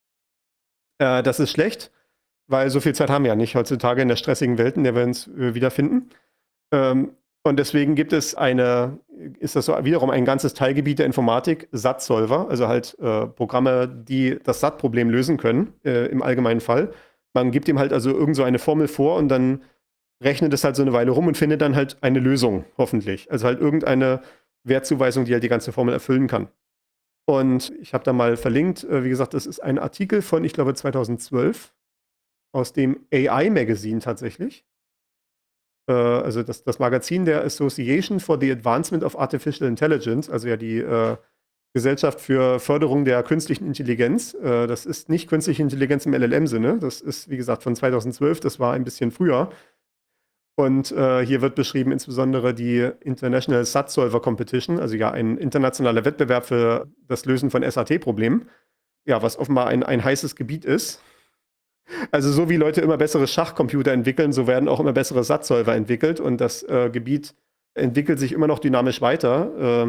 Äh, das ist schlecht, weil so viel Zeit haben wir ja nicht heutzutage in der stressigen Welt, in der wir uns äh, wiederfinden. Ähm, und deswegen gibt es eine, ist das so wiederum ein ganzes Teilgebiet der Informatik, S A T-Solver, also halt äh, Programme, die das S A T-Problem lösen können, äh, im allgemeinen Fall. Man gibt ihm halt also irgend so eine Formel vor und dann rechnet es halt so eine Weile rum und findet dann halt eine Lösung, hoffentlich. Also halt irgendeine Wertzuweisung, die halt die ganze Formel erfüllen kann. Und ich habe da mal verlinkt, äh, wie gesagt, das ist ein Artikel von, ich glaube, zweitausendzwölf aus dem A I Magazine tatsächlich. Äh, also das, das Magazin der Association for the Advancement of Artificial Intelligence, also ja die äh, Gesellschaft für Förderung der künstlichen Intelligenz. Äh, das ist nicht künstliche Intelligenz im L L M-Sinne. Das ist, wie gesagt, von zweitausendzwölf. Das war ein bisschen früher. Und äh, hier wird beschrieben insbesondere die International S A T Solver Competition, also ja ein internationaler Wettbewerb für das Lösen von S A T-Problemen. Ja, was offenbar ein, ein heißes Gebiet ist. Also so wie Leute immer bessere Schachcomputer entwickeln, so werden auch immer bessere S A T-Solver entwickelt. Und das äh, Gebiet entwickelt sich immer noch dynamisch weiter. Äh,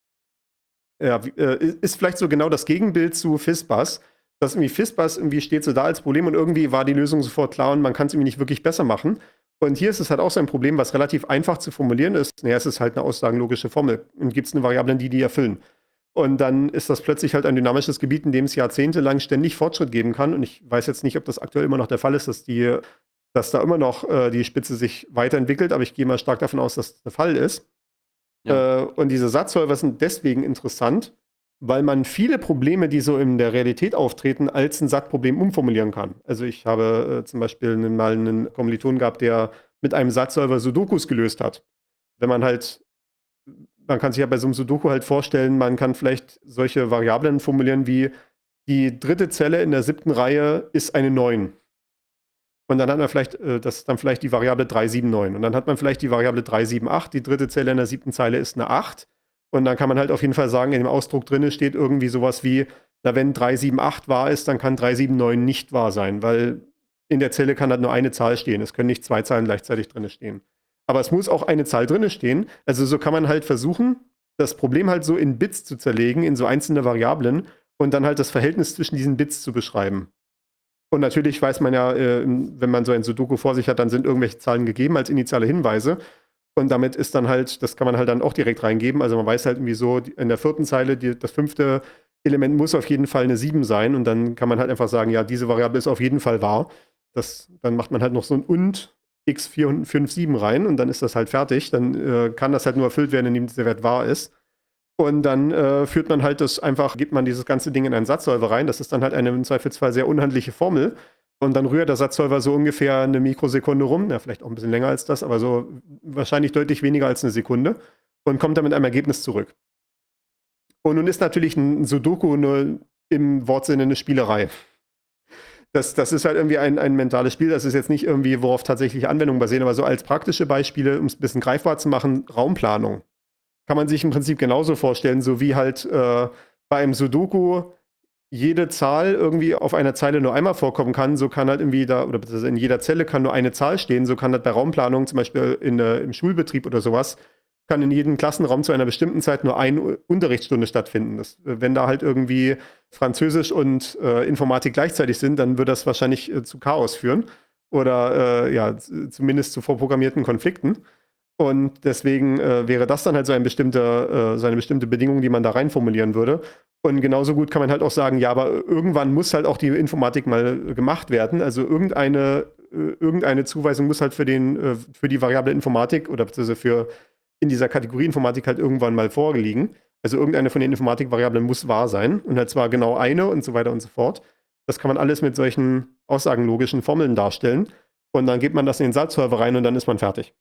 Ja, ist vielleicht so genau das Gegenbild zu FizzBuzz, dass irgendwie FizzBuzz irgendwie steht so da als Problem und irgendwie war die Lösung sofort klar und man kann es irgendwie nicht wirklich besser machen. Und hier ist es halt auch so ein Problem, was relativ einfach zu formulieren ist. Naja, es ist halt eine aussagenlogische Formel und gibt es eine Variable, die die erfüllen. Und dann ist das plötzlich halt ein dynamisches Gebiet, in dem es jahrzehntelang ständig Fortschritt geben kann. Und ich weiß jetzt nicht, ob das aktuell immer noch der Fall ist, dass die, dass da immer noch äh, die Spitze sich weiterentwickelt, aber ich gehe mal stark davon aus, dass das der Fall ist. Ja. Äh, und diese S A T-Solver sind deswegen interessant, weil man viele Probleme, die so in der Realität auftreten, als ein S A T-Problem umformulieren kann. Also ich habe äh, zum Beispiel mal einen Kommiliton gehabt, der mit einem S A T-Solver Sudokus gelöst hat. Wenn man halt, man kann sich ja bei so einem Sudoku halt vorstellen, man kann vielleicht solche Variablen formulieren wie die dritte Zelle in der siebten Reihe ist eine neun. Und dann hat man vielleicht, das ist dann vielleicht die Variable drei sieben neun. Und dann hat man vielleicht die Variable drei sieben acht. Die dritte Zelle in der siebten Zeile ist eine acht. Und dann kann man halt auf jeden Fall sagen, in dem Ausdruck drin steht irgendwie sowas wie, na, wenn drei sieben acht wahr ist, dann kann drei sieben neun nicht wahr sein, weil in der Zelle kann halt nur eine Zahl stehen. Es können nicht zwei Zahlen gleichzeitig drin stehen. Aber es muss auch eine Zahl drin stehen. Also so kann man halt versuchen, das Problem halt so in Bits zu zerlegen, in so einzelne Variablen und dann halt das Verhältnis zwischen diesen Bits zu beschreiben. Und natürlich weiß man ja, äh, wenn man so ein Sudoku vor sich hat, dann sind irgendwelche Zahlen gegeben als initiale Hinweise. Und damit ist dann halt, das kann man halt dann auch direkt reingeben. Also man weiß halt irgendwie so, in der vierten Zeile, die, das fünfte Element muss auf jeden Fall eine sieben sein. Und dann kann man halt einfach sagen, ja, diese Variable ist auf jeden Fall wahr. Das, dann macht man halt noch so ein und x vier fünf sieben rein und dann ist das halt fertig. Dann äh, kann das halt nur erfüllt werden, indem dieser Wert wahr ist. Und dann äh, führt man halt das einfach, gibt man dieses ganze Ding in einen S A T-Solver rein. Das ist dann halt eine im Zweifelsfall sehr unhandliche Formel. Und dann rührt der S A T-Solver so ungefähr eine Mikrosekunde rum. Ja, vielleicht auch ein bisschen länger als das, aber so wahrscheinlich deutlich weniger als eine Sekunde. Und kommt dann mit einem Ergebnis zurück. Und nun ist natürlich ein Sudoku nur im Wortsinne eine Spielerei. Das, das ist halt irgendwie ein, ein mentales Spiel. Das ist jetzt nicht irgendwie, worauf tatsächliche Anwendungen basieren, aber so als praktische Beispiele, um es ein bisschen greifbar zu machen, Raumplanung. Kann man sich im Prinzip genauso vorstellen, so wie halt äh, bei einem Sudoku jede Zahl irgendwie auf einer Zeile nur einmal vorkommen kann, so kann halt irgendwie da, oder in jeder Zelle kann nur eine Zahl stehen, so kann halt bei Raumplanung, zum Beispiel in, äh, im Schulbetrieb oder sowas, kann in jedem Klassenraum zu einer bestimmten Zeit nur eine Unterrichtsstunde stattfinden. Das, wenn da halt irgendwie Französisch und äh, Informatik gleichzeitig sind, dann wird das wahrscheinlich äh, zu Chaos führen oder äh, ja, zumindest zu vorprogrammierten Konflikten. Und deswegen äh, wäre das dann halt so, ein bestimmter, äh, so eine bestimmte Bedingung, die man da rein formulieren würde. Und genauso gut kann man halt auch sagen, ja, aber irgendwann muss halt auch die Informatik mal gemacht werden. Also irgendeine, äh, irgendeine Zuweisung muss halt für, den, äh, für die Variable Informatik oder beziehungsweise für in dieser Kategorie Informatik halt irgendwann mal vorliegen. Also irgendeine von den Informatikvariablen muss wahr sein. Und halt zwar genau eine und so weiter und so fort. Das kann man alles mit solchen aussagenlogischen Formeln darstellen. Und dann gibt man das in den S A T-Solver rein und dann ist man fertig.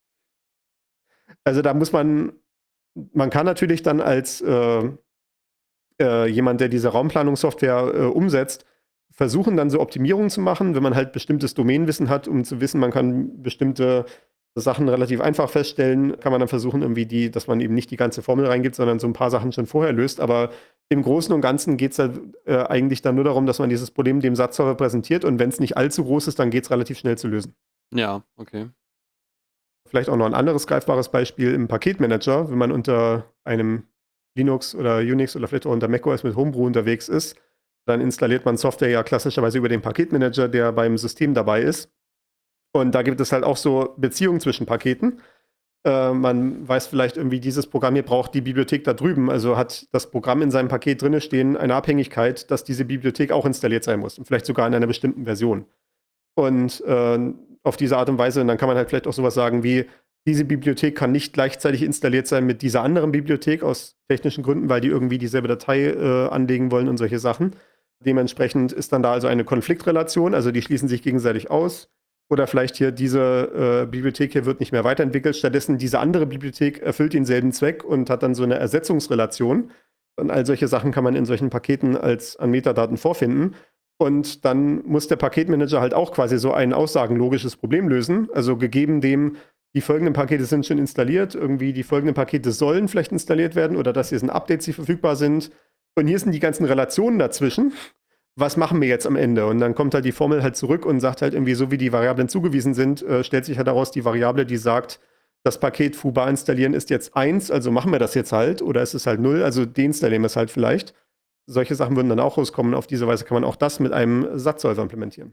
Also da muss man, man kann natürlich dann als äh, äh, jemand, der diese Raumplanungssoftware äh, umsetzt, versuchen dann so Optimierungen zu machen, wenn man halt bestimmtes Domänenwissen hat, um zu wissen, man kann bestimmte Sachen relativ einfach feststellen, kann man dann versuchen irgendwie die, dass man eben nicht die ganze Formel reingibt, sondern so ein paar Sachen schon vorher löst. Aber im Großen und Ganzen geht es halt äh, eigentlich dann nur darum, dass man dieses Problem dem S A T-Solver präsentiert und wenn es nicht allzu groß ist, dann geht es relativ schnell zu lösen. Ja, okay. Vielleicht auch noch ein anderes greifbares Beispiel im Paketmanager, wenn man unter einem Linux oder Unix oder vielleicht auch unter macOS mit Homebrew unterwegs ist, dann installiert man Software ja klassischerweise über den Paketmanager, der beim System dabei ist. Und da gibt es halt auch so Beziehungen zwischen Paketen. Äh, man weiß vielleicht irgendwie, dieses Programm hier braucht die Bibliothek da drüben. Also hat das Programm in seinem Paket drinne stehen eine Abhängigkeit, dass diese Bibliothek auch installiert sein muss. Und vielleicht sogar in einer bestimmten Version. Und äh, auf diese Art und Weise, und dann kann man halt vielleicht auch sowas sagen wie, diese Bibliothek kann nicht gleichzeitig installiert sein mit dieser anderen Bibliothek aus technischen Gründen, weil die irgendwie dieselbe Datei äh, anlegen wollen und solche Sachen. Dementsprechend ist dann da also eine Konfliktrelation, also die schließen sich gegenseitig aus. Oder vielleicht hier diese äh, Bibliothek hier wird nicht mehr weiterentwickelt, stattdessen diese andere Bibliothek erfüllt denselben Zweck und hat dann so eine Ersetzungsrelation. Und all solche Sachen kann man in solchen Paketen als an Metadaten vorfinden. Und dann muss der Paketmanager halt auch quasi so ein aussagenlogisches Problem lösen. Also gegeben dem, die folgenden Pakete sind schon installiert, irgendwie die folgenden Pakete sollen vielleicht installiert werden oder dass hier sind Updates, die verfügbar sind. Und hier sind die ganzen Relationen dazwischen. Was machen wir jetzt am Ende? Und dann kommt halt die Formel halt zurück und sagt halt irgendwie, so wie die Variablen zugewiesen sind, äh, stellt sich halt daraus die Variable, die sagt, das Paket foobar installieren ist jetzt eins, also machen wir das jetzt halt, oder ist es halt null, also deinstallieren wir es halt vielleicht. Solche Sachen würden dann auch rauskommen. Auf diese Weise kann man auch das mit einem Satzsolver implementieren.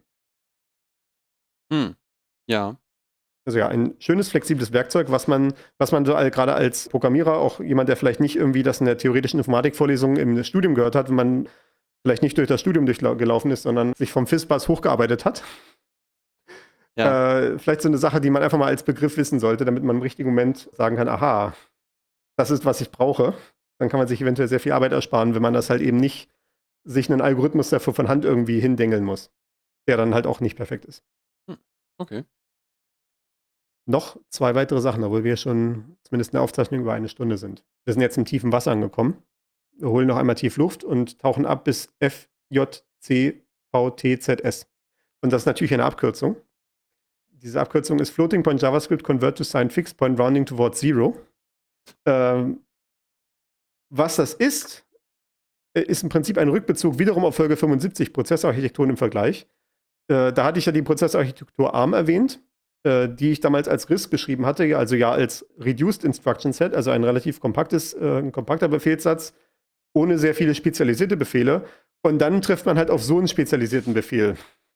Hm. Ja. Also ja, ein schönes, flexibles Werkzeug, was man, was man so all, gerade als Programmierer, auch jemand, der vielleicht nicht irgendwie das in der theoretischen Informatikvorlesung im Studium gehört hat, wenn man vielleicht nicht durch das Studium durchgelaufen ist, sondern sich vom FISBAS hochgearbeitet hat. Ja. Äh, vielleicht so eine Sache, die man einfach mal als Begriff wissen sollte, damit man im richtigen Moment sagen kann, aha, das ist, was ich brauche. Dann kann man sich eventuell sehr viel Arbeit ersparen, wenn man das halt eben nicht sich einen Algorithmus dafür von Hand irgendwie hindengeln muss, der dann halt auch nicht perfekt ist. Hm. Okay. Noch zwei weitere Sachen, obwohl wir schon zumindest in der Aufzeichnung über eine Stunde sind. Wir sind jetzt im tiefen Wasser angekommen. Wir holen noch einmal tief Luft und tauchen ab bis F J C V T Z S. Und das ist natürlich eine Abkürzung. Diese Abkürzung ist Floating Point JavaScript Convert to Signed Fixed Point Rounding Towards Zero. Ähm, was das ist, ist im Prinzip ein Rückbezug wiederum auf Folge fünfundsiebzig, Prozessorarchitekturen im Vergleich. Äh, da hatte ich ja die Prozessorarchitektur ARM erwähnt, äh, die ich damals als R I S C beschrieben hatte, also ja als Reduced Instruction Set, also ein relativ kompaktes, äh, ein kompakter Befehlssatz, ohne sehr viele spezialisierte Befehle. Und dann trifft man halt auf so einen spezialisierten Befehl.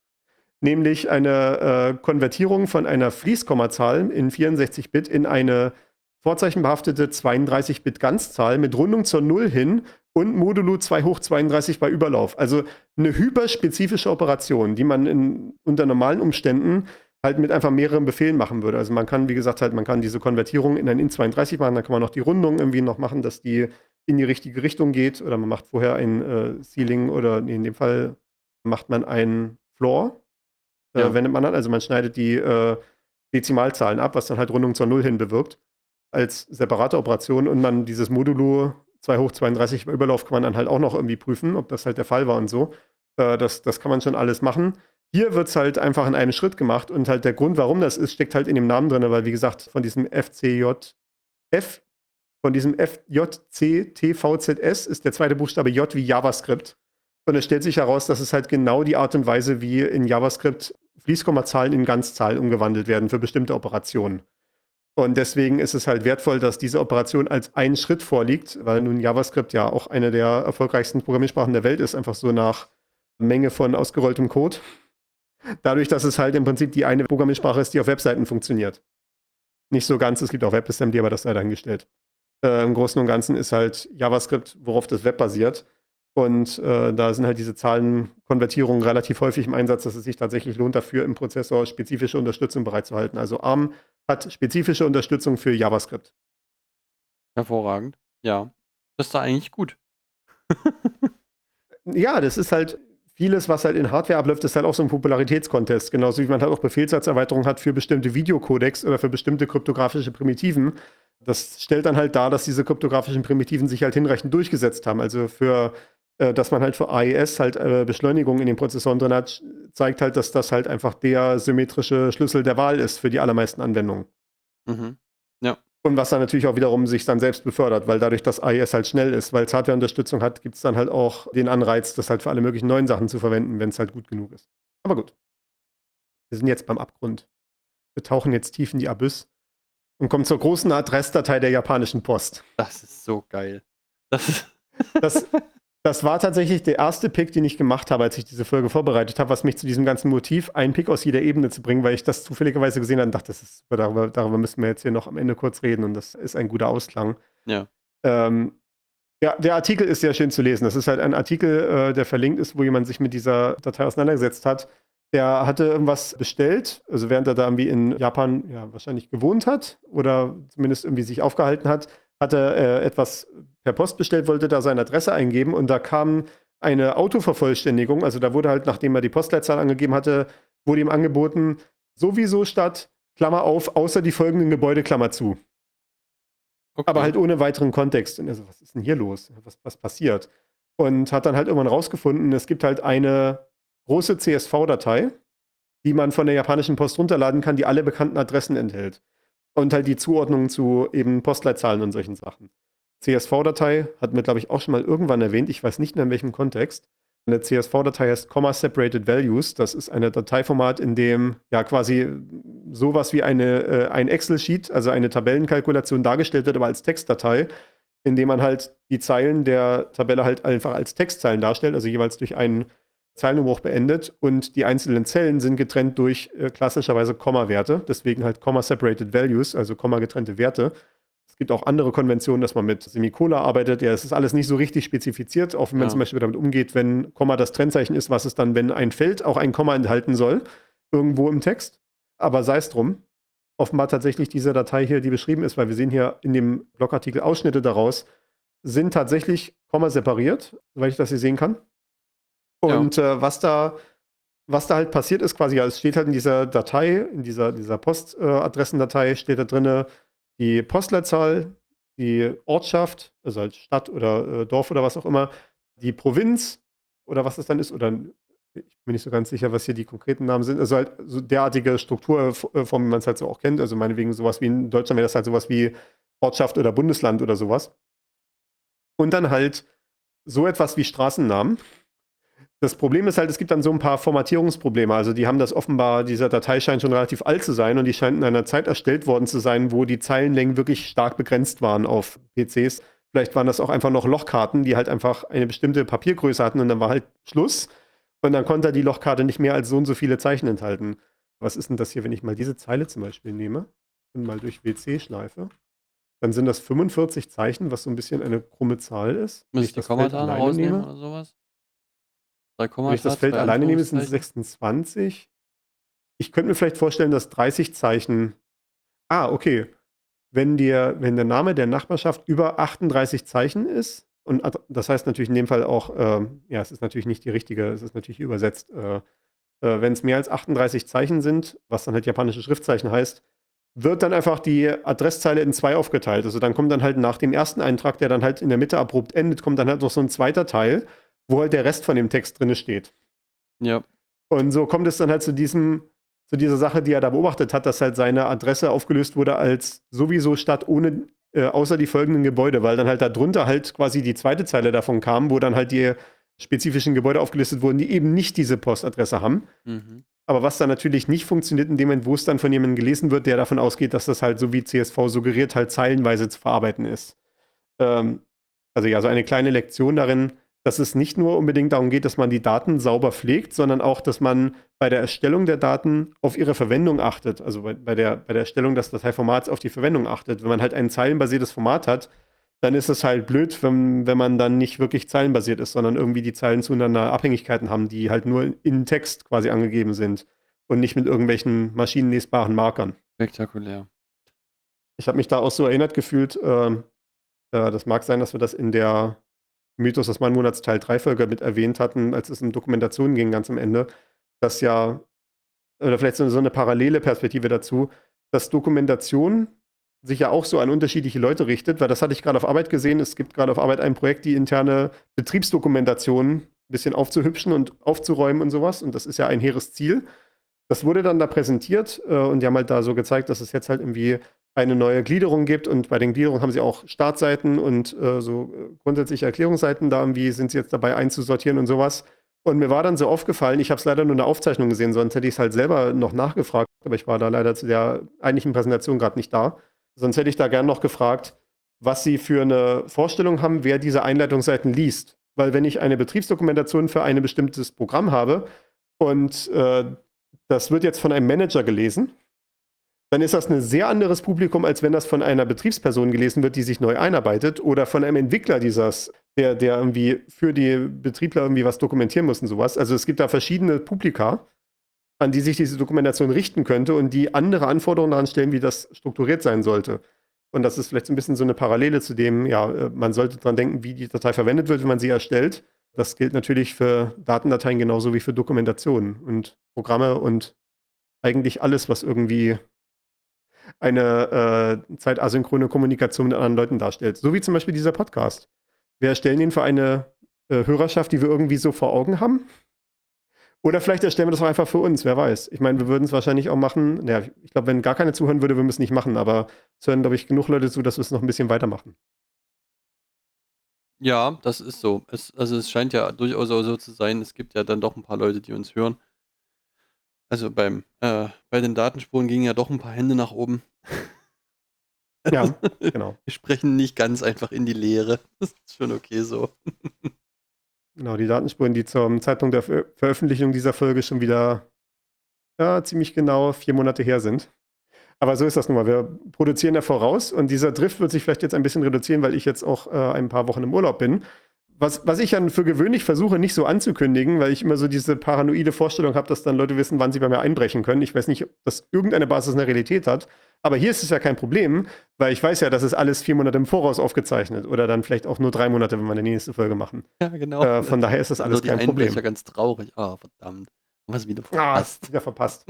Nämlich eine äh, Konvertierung von einer Fließkommazahl in vierundsechzig Bit in eine vorzeichenbehaftete zweiunddreißig Bit Ganzzahl mit Rundung zur Null hin und Modulo zwei hoch zweiunddreißig bei Überlauf. Also eine hyperspezifische Operation, die man in, unter normalen Umständen halt mit einfach mehreren Befehlen machen würde. Also man kann, wie gesagt, halt, man kann diese Konvertierung in ein int zweiunddreißig machen, dann kann man noch die Rundung irgendwie noch machen, dass die in die richtige Richtung geht. Oder man macht vorher ein äh, Ceiling oder nee, in dem Fall macht man ein Floor. Äh, Ja. wendet man an, also man schneidet die äh, Dezimalzahlen ab, was dann halt Rundung zur Null hin bewirkt, als separate Operation und man dieses Modulo zwei hoch zweiunddreißig bei Überlauf kann man dann halt auch noch irgendwie prüfen, ob das halt der Fall war und so. Äh, das, das kann man schon alles machen. Hier wird es halt einfach in einem Schritt gemacht und halt der Grund, warum das ist, steckt halt in dem Namen drin, weil wie gesagt, von diesem F C J F, von diesem F J C T V Z S ist der zweite Buchstabe J wie JavaScript. Und es stellt sich heraus, dass es halt genau die Art und Weise, wie in JavaScript Fließkommazahlen in Ganzzahl umgewandelt werden für bestimmte Operationen. Und deswegen ist es halt wertvoll, dass diese Operation als ein Schritt vorliegt, weil nun JavaScript ja auch eine der erfolgreichsten Programmiersprachen der Welt ist, einfach so nach Menge von ausgerolltem Code. Dadurch, dass es halt im Prinzip die eine Programmiersprache ist, die auf Webseiten funktioniert. Nicht so ganz, es gibt auch WebAssembly, aber das sei dahingestellt. Äh, Im Großen und Ganzen ist halt JavaScript, worauf das Web basiert. Und äh, da sind halt diese Zahlenkonvertierungen relativ häufig im Einsatz, dass es sich tatsächlich lohnt, dafür im Prozessor spezifische Unterstützung bereitzuhalten. Also ARM hat spezifische Unterstützung für JavaScript. Hervorragend. Ja. Das ist da eigentlich gut. Ja, das ist halt vieles, was halt in Hardware abläuft, ist halt auch so ein Popularitätskontest. Genauso wie man halt auch Befehlssatzerweiterungen hat für bestimmte Videocodecs oder für bestimmte kryptografische Primitiven. Das stellt dann halt dar, dass diese kryptografischen Primitiven sich halt hinreichend durchgesetzt haben. Also für, äh, dass man halt für A E S halt äh, Beschleunigung in den Prozessoren drin hat, zeigt halt, dass das halt einfach der symmetrische Schlüssel der Wahl ist für die allermeisten Anwendungen. Mhm. Ja. Und was dann natürlich auch wiederum sich dann selbst befördert, weil dadurch, dass A E S halt schnell ist, weil es Hardware-Unterstützung hat, gibt es dann halt auch den Anreiz, das halt für alle möglichen neuen Sachen zu verwenden, wenn es halt gut genug ist. Aber gut. Wir sind jetzt beim Abgrund. wir tauchen jetzt tief in die Abyss und kommen zur großen Adressdatei der japanischen Post. Das ist so geil. Das ist Das, das war tatsächlich der erste Pick, den ich gemacht habe, als ich diese Folge vorbereitet habe, was mich zu diesem ganzen Motiv, einen Pick aus jeder Ebene zu bringen, weil ich das zufälligerweise gesehen habe und dachte, das ist super, darüber, darüber müssen wir jetzt hier noch am Ende kurz reden und das ist ein guter Ausklang. ja. Ähm, ja, der Artikel ist sehr schön zu lesen. Das ist halt ein Artikel, äh, der verlinkt ist, wo jemand sich mit dieser Datei auseinandergesetzt hat. Der hatte irgendwas bestellt, also während er da irgendwie in Japan ja wahrscheinlich gewohnt hat oder zumindest irgendwie sich aufgehalten hat, hat er äh, etwas per Post bestellt, wollte da seine Adresse eingeben und da kam eine Autovervollständigung, also da wurde halt, nachdem er die Postleitzahl angegeben hatte, wurde ihm angeboten, sowieso statt, Klammer auf, außer die folgenden Gebäude, Klammer zu. Okay. Aber halt ohne weiteren Kontext. Und er so, was ist denn hier los? Was, was passiert? Und hat dann halt irgendwann rausgefunden, es gibt halt eine große C S V-Datei, die man von der japanischen Post runterladen kann, die alle bekannten Adressen enthält. Und halt die Zuordnung zu eben Postleitzahlen und solchen Sachen. C S V-Datei hat mir, glaube ich, auch schon mal irgendwann erwähnt, ich weiß nicht mehr in welchem Kontext. Eine C S V-Datei heißt Comma Separated Values. Das ist ein Dateiformat, in dem ja quasi sowas wie eine, äh, ein Excel-Sheet, also eine Tabellenkalkulation dargestellt wird, aber als Textdatei, in dem man halt die Zeilen der Tabelle halt einfach als Textzeilen darstellt, also jeweils durch einen Zeilenumbruch beendet und die einzelnen Zellen sind getrennt durch äh, klassischerweise Komma-Werte, deswegen halt Comma Separated Values, also Komma getrennte Werte. Es gibt auch andere Konventionen, dass man mit Semikola arbeitet. Ja, es ist alles nicht so richtig spezifiziert, auch wenn man Ja. zum Beispiel damit umgeht, wenn Komma das Trennzeichen ist, was es dann, wenn ein Feld auch ein Komma enthalten soll, irgendwo im Text. Aber sei es drum. Offenbar tatsächlich diese Datei hier, die beschrieben ist, weil wir sehen hier in dem Blogartikel Ausschnitte daraus, sind tatsächlich Komma separiert, soweit ich das hier sehen kann. Und äh, was da was da halt passiert ist, quasi, ja, es steht halt in dieser Datei, in dieser, dieser Postadressendatei, steht da drin die Postleitzahl, die Ortschaft, also halt Stadt oder äh, Dorf oder was auch immer, die Provinz oder was das dann ist, oder ich bin nicht so ganz sicher, was hier die konkreten Namen sind, also halt so derartige Strukturformen, wie man es halt so auch kennt, also meinetwegen sowas wie in Deutschland wäre das halt sowas wie Ortschaft oder Bundesland oder sowas. Und dann halt so etwas wie Straßennamen. Das Problem ist halt, es gibt dann so ein paar Formatierungsprobleme. Also die haben das offenbar, dieser Datei scheint schon relativ alt zu sein und die scheint in einer Zeit erstellt worden zu sein, wo die Zeilenlängen wirklich stark begrenzt waren auf P Cs. Vielleicht waren das auch einfach noch Lochkarten, die halt einfach eine bestimmte Papiergröße hatten und dann war halt Schluss. Und dann konnte die Lochkarte nicht mehr als so und so viele Zeichen enthalten. Was ist denn das hier, wenn ich mal diese Zeile zum Beispiel nehme und mal durch W C schleife? Dann sind das fünfundvierzig Zeichen, was so ein bisschen eine krumme Zahl ist. Muss Wenn ich die das Feld Kommata alleine rausnehmen nehme. oder sowas? Drei Wenn Kommata, ich das Feld zwei alleine nehme, sind es Anführungszeichen. sechsundzwanzig. Ich könnte mir vielleicht vorstellen, dass dreißig Zeichen. Ah, okay. Wenn, dir, wenn der Name der Nachbarschaft über achtunddreißig Zeichen ist, und ad- das heißt natürlich in dem Fall auch, ähm, ja, es ist natürlich nicht die richtige, es ist natürlich übersetzt. Äh, äh, wenn es mehr als achtunddreißig Zeichen sind, was dann halt japanische Schriftzeichen heißt, wird dann einfach die Adresszeile in zwei aufgeteilt. Also dann kommt dann halt nach dem ersten Eintrag, der dann halt in der Mitte abrupt endet, kommt dann halt noch so ein zweiter Teil, wo halt der Rest von dem Text drin steht. Ja. Und so kommt es dann halt zu diesem, zu dieser Sache, die er da beobachtet hat, dass halt seine Adresse aufgelöst wurde als sowieso Stadt ohne, äh, außer die folgenden Gebäude, weil dann halt darunter halt quasi die zweite Zeile davon kam, wo dann halt die spezifischen Gebäude aufgelistet wurden, die eben nicht diese Postadresse haben. Mhm. Aber was dann natürlich nicht funktioniert, in dem Moment, wo es dann von jemandem gelesen wird, der davon ausgeht, dass das halt so wie C S V suggeriert, halt zeilenweise zu verarbeiten ist. Ähm, also ja, so eine kleine Lektion darin, dass es nicht nur unbedingt darum geht, dass man die Daten sauber pflegt, sondern auch, dass man bei der Erstellung der Daten auf ihre Verwendung achtet. Also bei, bei, der, bei der Erstellung des Dateiformats auf die Verwendung achtet. Wenn man halt ein zeilenbasiertes Format hat, dann ist es halt blöd, wenn, wenn man dann nicht wirklich zeilenbasiert ist, sondern irgendwie die Zeilen zueinander Abhängigkeiten haben, die halt nur in Text quasi angegeben sind und nicht mit irgendwelchen maschinenlesbaren Markern. Spektakulär. Ich habe mich da auch so erinnert gefühlt, ähm, äh, das mag sein, dass wir das in der Mythos des Mannmonats Teil drei Folge mit erwähnt hatten, als es um Dokumentationen ging, ganz am Ende, dass ja, oder vielleicht so eine parallele Perspektive dazu, dass Dokumentation sich ja auch so an unterschiedliche Leute richtet, weil das hatte ich gerade auf Arbeit gesehen. Es gibt gerade auf Arbeit ein Projekt, die interne Betriebsdokumentation ein bisschen aufzuhübschen und aufzuräumen und sowas. Und das ist ja ein hehres Ziel. Das wurde dann da präsentiert äh, und die haben halt da so gezeigt, dass es jetzt halt irgendwie eine neue Gliederung gibt und bei den Gliederungen haben sie auch Startseiten und äh, so äh, grundsätzliche Erklärungsseiten, da irgendwie sind sie jetzt dabei einzusortieren und sowas. Und mir war dann so aufgefallen, ich habe es leider nur in der Aufzeichnung gesehen, sonst hätte ich es halt selber noch nachgefragt, aber ich war da leider zu der eigentlichen Präsentation gerade nicht da. Sonst hätte ich da gern noch gefragt, was Sie für eine Vorstellung haben, wer diese Einleitungsseiten liest. Weil wenn ich eine Betriebsdokumentation für ein bestimmtes Programm habe und äh, das wird jetzt von einem Manager gelesen, dann ist das ein sehr anderes Publikum, als wenn das von einer Betriebsperson gelesen wird, die sich neu einarbeitet, oder von einem Entwickler dieses, der, der irgendwie für die Betriebler irgendwie was dokumentieren muss und sowas. Also es gibt da verschiedene Publika, an die sich diese Dokumentation richten könnte und die andere Anforderungen daran stellen, wie das strukturiert sein sollte. Und das ist vielleicht so ein bisschen so eine Parallele zu dem, ja, äh, man sollte dran denken, wie die Datei verwendet wird, wenn man sie erstellt. Das gilt natürlich für Datendateien genauso wie für Dokumentationen und Programme und eigentlich alles, was irgendwie eine äh, zeitasynchrone Kommunikation mit anderen Leuten darstellt. So wie zum Beispiel dieser Podcast. Wir erstellen ihn für eine äh, Hörerschaft, die wir irgendwie so vor Augen haben. Oder vielleicht erstellen wir das auch einfach für uns, wer weiß. Ich meine, wir würden es wahrscheinlich auch machen. Naja, ich glaube, wenn gar keiner zuhören würde, würden wir es nicht machen. Aber es hören, glaube ich, genug Leute zu, dass wir es noch ein bisschen weitermachen. Ja, das ist so. Es, also es scheint ja durchaus auch so zu sein, es gibt ja dann doch ein paar Leute, die uns hören. Also beim, äh, bei den Datenspuren gingen ja doch ein paar Hände nach oben. Ja, genau. Wir sprechen nicht ganz einfach in die Leere. Das ist schon okay so. Genau, die Datenspuren, die zum Zeitpunkt der Ver Veröffentlichung dieser Folge schon wieder ja, ziemlich genau vier Monate her sind. Aber so ist das nun mal. Wir produzieren ja voraus und dieser Drift wird sich vielleicht jetzt ein bisschen reduzieren, weil ich jetzt auch äh, ein paar Wochen im Urlaub bin. Was, was ich dann für gewöhnlich versuche, nicht so anzukündigen, weil ich immer so diese paranoide Vorstellung habe, dass dann Leute wissen, wann sie bei mir einbrechen können. Ich weiß nicht, ob das irgendeine Basis in der Realität hat. Aber hier ist es ja kein Problem, weil ich weiß ja, das ist alles vier Monate im Voraus aufgezeichnet. Oder dann vielleicht auch nur drei Monate, wenn wir eine nächste Folge machen. Ja, genau. Äh, von daher ist das alles Also die kein Problem. Einbrecher ganz traurig. Ah, verdammt. Haben wir es wieder Ah, verpasst. wieder verpasst.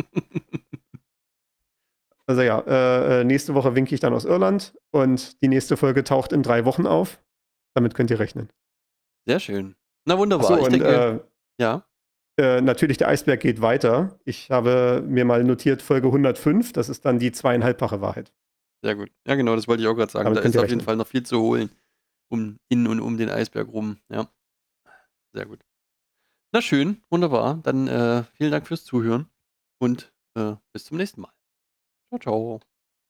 Also ja, äh, nächste Woche winke ich dann aus Irland und die nächste Folge taucht in drei Wochen auf. Damit könnt ihr rechnen. Sehr schön. Na wunderbar. Achso, ich und denke, äh, ja. äh, natürlich, der Eisberg geht weiter. Ich habe mir mal notiert Folge hundertfünf, das ist dann die zweieinhalbfache Wahrheit. Sehr gut. Ja, genau, das wollte ich auch gerade sagen. Damit Da könnt ist ihr auf jeden rechnen. Fall noch viel zu holen. Um, in und um den Eisberg rum. Ja. Sehr gut. Na schön, wunderbar. Dann äh, vielen Dank fürs Zuhören und äh, bis zum nächsten Mal. Ciao, ciao.